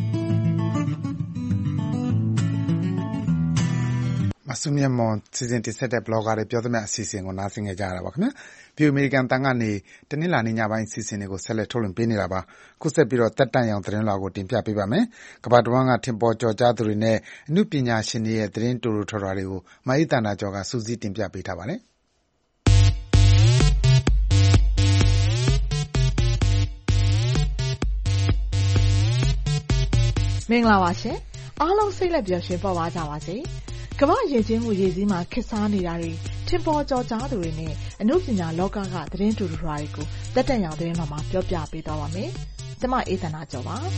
မဆုမြတ်မွန်စီစဉ်တင်ဆက်တဲ့ blogger တွေပြောသမျှအစီအစဉ်ကိုနားဆင်ကြရတာပါခင်ဗျာ။ VOA American တန်ကနေတနင်္လာနေ့ညပိုင်းအစီအစဉ်တွေကိုဆက်လက်ထုတ်လွှင့်ပေးနေတာပါ။ခုဆက်ပြီးတော့တက်တန့်ရောင်သတင်းလွှာကိုတင်ပြပေးပါမယ်။ကမ္ဘာတဝန်းကထင်ပေါ်ကျော်ကြားသူတွေနဲ့အမှုပညာရှင်တွေရဲ့သတင်းတိုတိုထွာထွာတွေကိုမအိတန္တာကျော်ကစူးစီးတင်ပြပေးထားပါတယ်။မင်္ဂလာပါရှင်။အားလုံးစိတ်လက်ပျော်ရွှင်ပေါ်ပါကြပါစေ။ကမ္ဘာ့ယဉ်ကျေးမှုရည်စည်းမှာခေတ်စားနေတာတွေထင်ပေါ်ကျော်ကြားသူတွေနဲ့အမှုပညာလောကကသတင်းတူတူတွေကိုတက်တန့်ရောင်သတင်းတော်မှာပြောပြပေးသွားပါမယ်။ကျွန်မအေးသန္တာကျော်ပါ။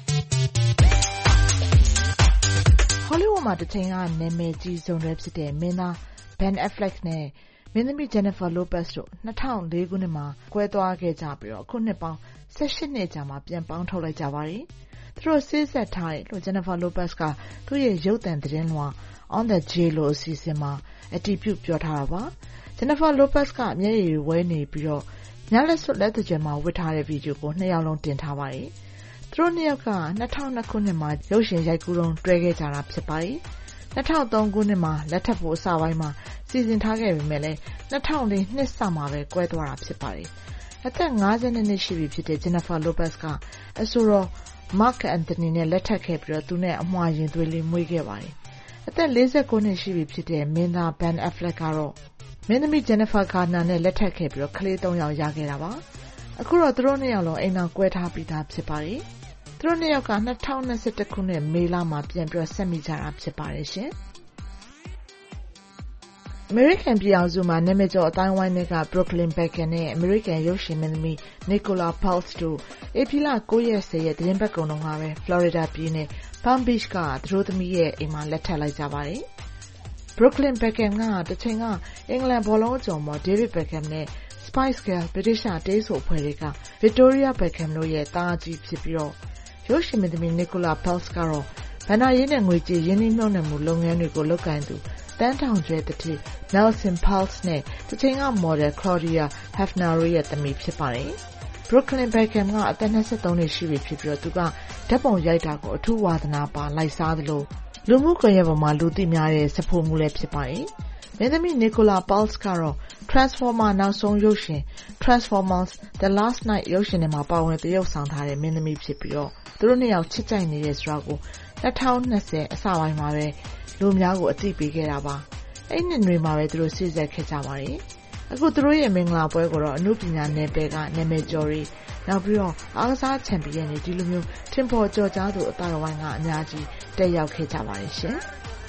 ဟောလိဝုဒ်မှာတစ်ချိန်ကနာမည်ကြီးဆုံးတွေဖြစ်တဲ့မင်းသား Ben Affleck နဲ့မင်းသမီး Jennifer Lopez တို့2004ခုနှစ်မှာကွဲသွားခဲ့ကြပြီးတော့အခုနှစ်ပေါင်း18နှစ်ကြာမှပြန်ပေါင်းထုတ်လိုက်ကြပါတယ်။သူတို့ဆေးဆက်ထားတယ်လို့ Jennifer Lopez ကသူ့ရဲ့ရုပ်သံသတင်းလွှာOn the J-Lo အစီအစဉ်မှာအတည်ပြုပြောထားတာပါ။ Jennifer Lopez ကမျက်ရည်ဝဲနေပြီးတော့ညလက်စွပ်လက်သကြွယ်မှာဝတ်ထားတဲ့ဗီဒီယိုကိုနှစ်ယောက်လုံးတင်ထားပါတယ်။သူတို့နှစ်ယောက်က2002ခုနှစ်မှာရုပ်ရှင်ရိုက်ကူးတုန်းတွဲခဲ့ကြတာဖြစ်ပါတယ်။2003ခုနှစ်မှာလက်ထပ်ဖို့အစပိုင်းမှာစီစဉ်ထားခဲ့ပေမဲ့လည်း2004နှစ်စမှာပဲကွဲသွားတာဖြစ်ပါတယ်။အသက်52နှစ်ရှိပြီဖြစ်တဲ့ Jennifer Lopez ကအဆိုတော် Mark Anthony နဲ့လက်ထပ်ခဲ့ပြီးတော့သူနဲ့အမွှာရင်သွေးလေးမွေးခဲ့ပါတယ်။အသက်49နှစ်ရှိပြီဖြစ်တဲ့မင်းသား Ben Affleck ကတော့မင်းသမီး Jennifer Garner နဲ့လက်ထပ်ခဲ့ပြီးတော့ကလေး3ယောက်ရခဲ့တာပါ။အခုတော့သူတို့2ယောက်လုံးအိမ်တော်ကွဲထားပြီးသားဖြစ်ပါတယ်။သူတို့2ယောက်က2021ခုနှစ်မေလမှာပြန်ပြီးဆက်မိကြတာဖြစ်ပါတယ်ရှင်။အမေရိကန်ပြည်အောင်စုမှာနာမည်ကျော်အတိုင်းဝိုင်းတွေက Brooklyn Beckham နဲ့အမေရိကန်ရုပ်ရှင်မင်းသမီး Nicola Peltz တို့ဧပြီလ9ရက်10ရက်သတင်းပတ်ကုန်တုန်းကပဲ Florida ပြည်နယ်Palm Beach ကသူတို့သမီးရဲ့အိမ်မှာလက်ထပ်လိုက်ကြပါတယ်။ Brooklyn Beckham ကတစ်ချိန်ကအင်္ဂလန်ဘောလုံးအကျော်မော် David Beckham နဲ့ Spice Girl ဗြိတိရှတေးဆိုအဖွဲ့တွေက Victoria Beckham တို့ရဲ့သားကြီးဖြစ်ပြီးတော့ရုပ်ရှင်မင်းသမီး Nicola Peltz ကတော့ဘဏ္ဍာရေးနဲ့ငွေကြေးရင်းနှီးမြှုပ်နှံမှုလုပ်ငန်းတွေကိုလုပ်ကိုင်သူတန်းထောင်ကျွဲတတိ Nelson Peltz နဲ့တစ်ချိန်ကမော်ဒယ် Claudia Hefner တို့ရဲ့သမီးဖြစ်ပါတယ်။ Brooklyn Beckham ကအသက်23နှစ်ရှိပြီဖြစ်ပြီးတော့သူကဓာတ်ပုံရိုက်တာကိုအထူးဝါသနာပါလိုက်စားသလိုလူမှုကွန်ရက်ပေါ်မှာလူသိများတဲ့စဖိုမှုလည်းဖြစ်ပါတယ်။မင်းသမီး Nicola Peltz ကတော့ Transformer နောက်ဆုံးရုပ်ရှင် Transformers The Last Night ရုပ်ရှင်ထဲမှာပါဝင်သရုပ်ဆောင်ထားတဲ့မင်းသမီးဖြစ်ပြီးတော့သူတို့နှစ်ယောက်ချစ်ကြိုက်နေတဲ့ဆိုတာကို2020အစပိုင်းမှာပဲလူများကိုအသိပေးခဲ့တာပါ။အဲ့ဒီနှစ်တွေမှာပဲသူတို့စီးစက်ခဲ့ကြပါတယ်။အခုသူတို့ရဲ့မင်္ဂလာပွဲကိုတော့အနုပညာနယ်ပယ်ကနာမည်ကျော်တွေနောက်ပြီးတော့အားကစားချန်ပီယံတွေဒီလိုမျိုးထင်ပေါ်ကျော်ကြားသူအသားဝိုင်းကအများကြီးတက်ရောက်ခဲ့ကြပါတယ်ရှင်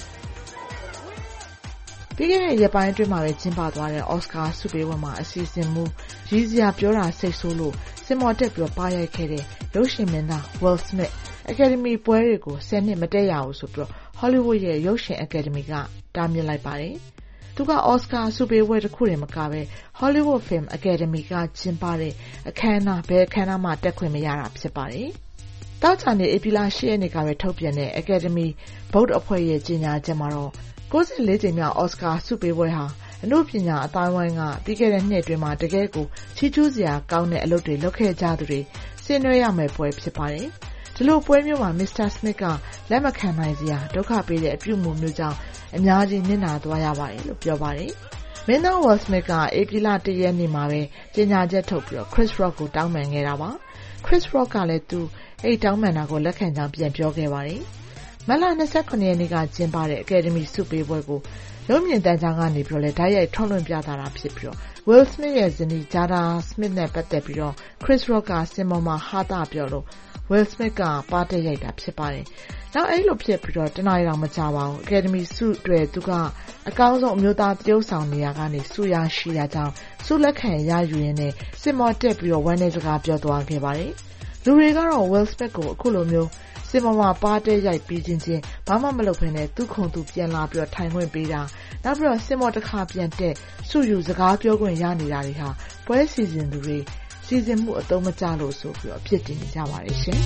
ပြီးခဲ့တဲ့ရက်ပိုင်းအတွင်းမှာပဲကျင်းပသွားတဲ့ Oscar ဆုပေးပွဲမှာအစီအစဉ်မူရည်စရာပြောတာစိတ်ဆိုးလို့စင်မော်တက်ပြီးပါရိုက်ခဲ့တဲ့ရုပ်ရှင်မင်းသား Will Smith Academy ပွဲတွေကို10နှစ်မတက်ရဘူးဆိုပြီး Hollywood ရဲ့ရုပ်ရှင် Academy ကတားမြစ်လိုက်ပါတယ်။သူက Oscar ဆုပေးပွဲတစ်ခုတည်းမကဘဲ Hollywood Film Academy ကကျင်းပတဲ့အခမ်းအနားဘယ်အခမ်းအနားမှတက်ခွင့်မရတာဖြစ်ပါတယ်။တောက်ချာနေဧပြီလ10ရက်နေ့ကပဲထုတ်ပြန်တဲ့ Academy ဘုတ်အဖွဲ့ရဲ့ကြေညာချက်မှာတော့94ကြိမ်မြောက် Oscar ဆုပေးပွဲဟာအနုပညာအတိုင်းဝိုင်းကပြီးခဲ့တဲ့နှစ်အတွင်းမှာတကယ်ကိုချီးကျူးစရာကောင်းတဲ့အလုပ်တွေလုပ်ခဲ့ကြသူတွေဆင်နွှဲရမယ့်ပွဲဖြစ်ပါတယ်။ဒီလိုပွဲမျိုးမှာ Mr. Smith ကလက်မခံနိုင်စရာဒုက္ခပေးတဲ့အပြုအမူမျိုးကြောင့်အများကြီးနစ်နာသွားရပါတယ်လို့ပြောပါတယ်။မင်းသား Will Smith ကဧပြီလ1ရက်နေ့မှာပဲကြေညာချက်ထုတ်ပြီး Chris Rock ကိုတောင်းပန်ခဲ့တာပါ။ Chris Rock ကလည်းသူအဲ့တောင်းပန်တာကိုလက်ခံကြောင်းပြန်ပြောခဲ့ပါတယ်။မတ်လ29ရက်နေ့ကကျင်းပတဲ့ Academy ဆုပေးပွဲကိုရုပ်မြင်သံကြားကနေပြီးတော့လည်းဓာတ်ရိုက်ထုတ်လွှင့်ပြသတာဖြစ်ပြီးတော့ Will Smith ရဲ့ဇနီး Jada Smith နဲ့ပတ်သက်ပြီးတော့ Chris Rock ကစင်ပေါ်မှာဟာတာပြောလို့ Will Smith ကပါတက်ရိုက်တာဖြစ်ပါတယ်။နောက်အဲ့လိုဖြစ်ပြီးတော့တနားရီတော့မကြပါဘူး Academy ဆုတွေသူကအကောင်းဆုံးအမျိုးသားတရုပ်ဆောင်နေရာကနေဆုရရှိတာကြောင့်ဆုလက်ခံရယူရင်းနဲ့စင်မော်တက်ပြီးတော့ဝမ်းနဲ့စကားပြောသွားခဲ့ပါတယ်။လူတွေကတော့ Will Smith ကိုအခုလိုမျိုးစင်ပေါ်မှာပါတက်ရိုက်ပြီးချင်းဘာမှမလုပ်ဘဲနဲ့သူ့ခုံသူပြန်လာပြီးတော့ထိုင်ခွင့်ပေးတာနောက်ပြီးတော့စင်ပေါ်တစ်ခါပြန်တက်ဆုယူစကားပြောခွင့်ရနေတာတွေဟာပွဲစီစဉ်သူတွေစီစဉ်မှုအသုံးမကျလို့ဆိုပြီးတော့အဖြစ်တင်နေကြပါတယ်ရှင်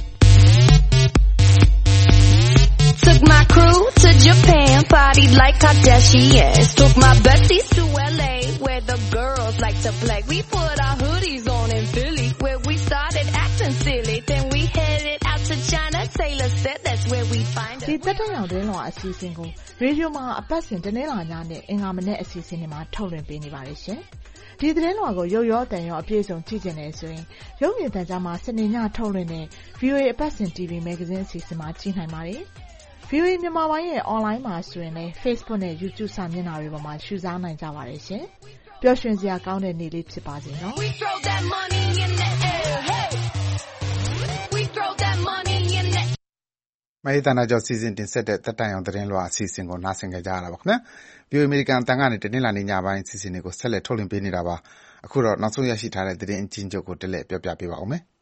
Took my crew to Japan, partied like Kardashians. Took my besties to LA, where the girls like to play. We put our hoodies on in Philly, where we started acting silly. Then we headed out to China. Taylor said that's where we find her. ဒီတက်တဲ့အောင်တင်းလောအစီအစဉ်ကိုရေဒီယိုမှာအပတ်စဉ်တနင်္လာညနဲ့အင်္ဂါမနေ့အစီအစဉ်တွေမှာထုတ်လွှင့်ပေးနေပါတယ်ရှင်။ဒီသတင်းလွှာကိုရုပ်ရောတန်ရောအပြည့်အစုံကြည့်ကြနေဆိုရင်ရုပ်မြင်သံကြားမှာစနေညထုတ်လွှင့်တဲ့ VOA အပတ်စဉ် TV Magazine အစီအစဉ်မှာကြည့်နိုင်ပါတယ်။ VOA မြန်မာပိုင်းရဲ့ online မှာဆိုရင်လည်း Facebook နဲ့ YouTube စာမျက်နှာတွေပေါ်မှာရှုစားနိုင်ကြပါတယ်ရှင်။ပျော်ရွှင်စရာကောင်းတဲ့နေ့လေးဖြစ်ပါစေနော်။ We throw that money in the air, hey. We throw that money in the မဟိတနာကျော်စီစဉ်တင်ဆက်တဲ့တက်တိုင်အောင်သတင်းလွှာအစီအစဉ်ကိုနားဆင်ကြကြရတာပါခင်ဗျာ။ VOA အမေရိကန်အတန်ကနေတနင်္လာနေ့ညပိုင်းအစီအစဉ်တွေကိုဆက်လက်ထုတ်လွှင့်ပေးနေတာပါ။အခုတော့နောက်ဆုံးရရှိထားတဲ့သတင်းအချင်းချုပ်ကိုတက်လက်ပြောပြပေးပါဦးမယ်။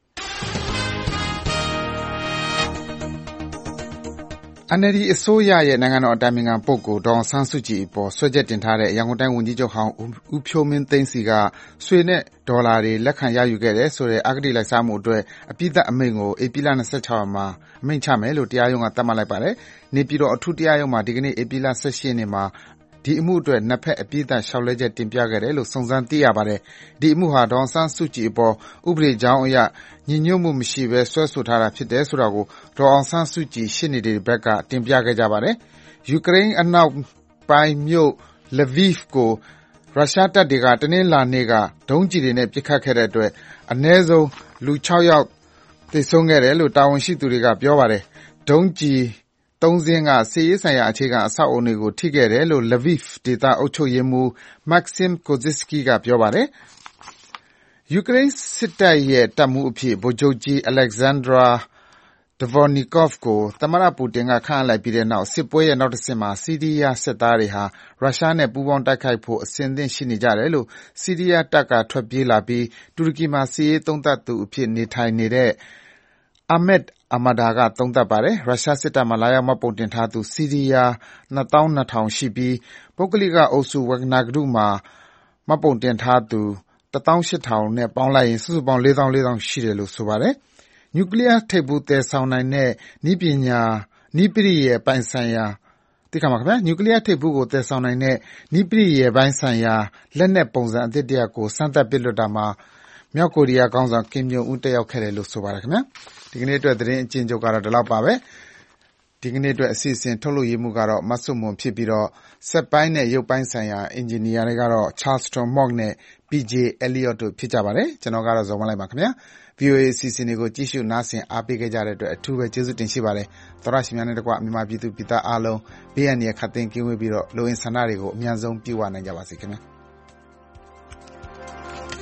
NLD အစိုးရရဲ့နိုင်ငံတော်အတိုင်ပင်ခံပုဂ္ဂိုလ်ဒေါ်အောင်ဆန်းစုကြည်အပေါ်စွဲချက်တင်ထားတဲ့ရန်ကုန်တိုင်းဝန်ကြီးချုပ်ဟောင်းဦးဖြိုးမင်းသိန်းစီကဆွေနဲ့ဒေါ်လာတွေလက်ခံရယူခဲ့တယ်ဆိုတဲ့အဂတိလိုက်စားမှုအတွက်အပြစ်ဒဏ်အမိန့်ကိုဧပြီလ26ရက်မှာအမိန့်ချမယ်လို့တရားရုံးကသတ်မှတ်လိုက်ပါတယ်။နေပြည်တော်အထူးတရားရုံးမှာဒီကနေ့ဧပြီလ18ရက်နေ့မှာဒီအမှုအတွက်နှစ်ဖက်အပြစ်ဒဏ်လျှောက်လဲချက်တင်ပြခဲ့တယ်လို့စုံစမ်းသိရပါတယ်။ဒီအမှုဟာဒေါ်အောင်ဆန်းစုကြည်အပေါ်ဥပဒေကြောင်းအရညီညွတ်မှုမရှိဘဲစွဲဆိုထားတာဖြစ်တယ်ဆိုတာကိုဒေါ်အောင်ဆန်းစုကြည်ရှေ့နေတွေဘက်ကတင်ပြခဲ့ကြပါတယ်။ယူကရိန်းအနောက်ပိုင်းမြို့ Lviv ကိုရုရှားတပ်တွေကတနင်္လာနေ့ကဒုံးကျည်တွေနဲ့ပစ်ခတ်ခဲ့တဲ့အတွက်အနည်းဆုံးလူ6ယောက်သေဆုံးခဲ့တယ်လို့တာဝန်ရှိသူတွေကပြောပါတယ်။ဒုံးကျည်3စင်းကစစ်ရေးဆိုင်ရာအခြေခံအဆောက်အအုံတွေကိုထိခဲ့တယ်လို့ Lviv ဒေသအုပ်ချုပ်ရေးမှူး Maxim Kozytsky ကပြောပါတယ်။ယူကရိန်းစစ်တပ်ရဲ့တပ်မှူးအဖြစ်ဗိုလ်ချုပ်ကြီး Alexander Dvornikov ကိုသမ္မတပူတင်ကခန့်အပ်လိုက်ပြီးတဲ့နောက်စစ်ပွဲရဲ့နောက်တစ်ဆင့်မှာဆီးရီးယားစစ်သားတွေဟာရုရှားနဲ့ပူးပေါင်းတိုက်ခိုက်ဖို့အဆင်သင့်ရှိနေကြတယ်လို့ဆီးရီးယားတပ်ကထွက်ပြေးလာပြီးတူရကီမှာစစ်ရေးသုံးသပ်သူအဖြစ်နေထိုင်နေတဲ့ Ahmed Ahmada ကသုံးသပ်ပါတယ်။ရုရှားစစ်တပ်မှာလာရောက်မှတ်ပုံတင်ထားသူဆီးရီးယား22,000ရှိပြီးပုဂ္ဂလိကအုပ်စု Wagner Group မှာမှတ်ပုံတင်ထားသူ18,000နဲ့ပေါင်းလိုက်ရင်စုစုပေါင်း 44,000 ရှိတယ်လို့ဆိုပါတယ်။နျူကလ িয়ার ထိပ်ဖူးသယ်ဆောင်နိုင်တဲ့နည်းပရိယာယ်ပိုင်းဆိုင်ရာနျူကလ িয়ার ထိပ်ဖူးကိုသယ်ဆောင်နိုင်တဲ့နည်းပရိယာယ်ပိုင်းဆိုင်ရာလက်နက်ပုံစံအသစ်တရပ်ကိုစမ်းသပ်ပစ်လွှတ်တာမှာမြောက်ကိုရီးယားခေါင်းဆောင်ကင်ဂျုံအွန်းတက်ရောက်ခဲ့တယ်လို့ဆိုပါတယ်ခင်ဗျာ။ဒီကနေ့အတွက်သတင်းအကျဉ်းချုပ်ကတော့ဒီလောက်ပါပဲ။ဒီကနေ့အတွက်အစီအစဉ်ထုတ်လုပ်ရေးမှုကတော့မဆုမွန်ဖြစ်ပြီးတော့စက်ပိုင်းနဲ့ရုပ်ပိုင်းဆိုင်ရာအင်ဂျင်နီယာတွေကတော့ Charleston Mock နဲ့ PJ Elliot တို့ဖြစ်ကြပါတယ်။ကျွန်တော်ကတော့ဇော်မလိုက်ပါခင်ဗျာ။ VOA အစီအစဉ်တွေကိုကြည့်ရှုနားဆင်အားပေးခဲ့ကြတဲ့အတွက်အထူးပဲကျေးဇူးတင်ရှိပါတယ်။သောရရှိများနဲ့တကွမြန်မာပြည်သူပြည်သားအားလုံးဘေးအန္တရာယ်ခတ်သိမ်းကင်းဝေးပြီးတော့လိုအင်ဆန္ဒတွေကိုအမြန်ဆုံးပြည့်ဝနိုင်ကြပါစေခင်ဗျာ။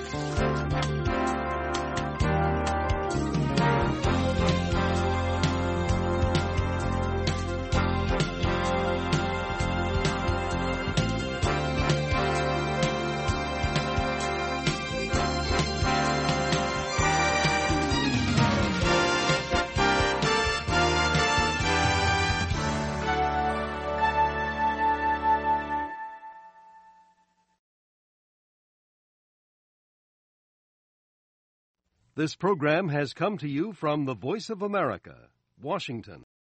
This program has come to you from the Voice of America, Washington.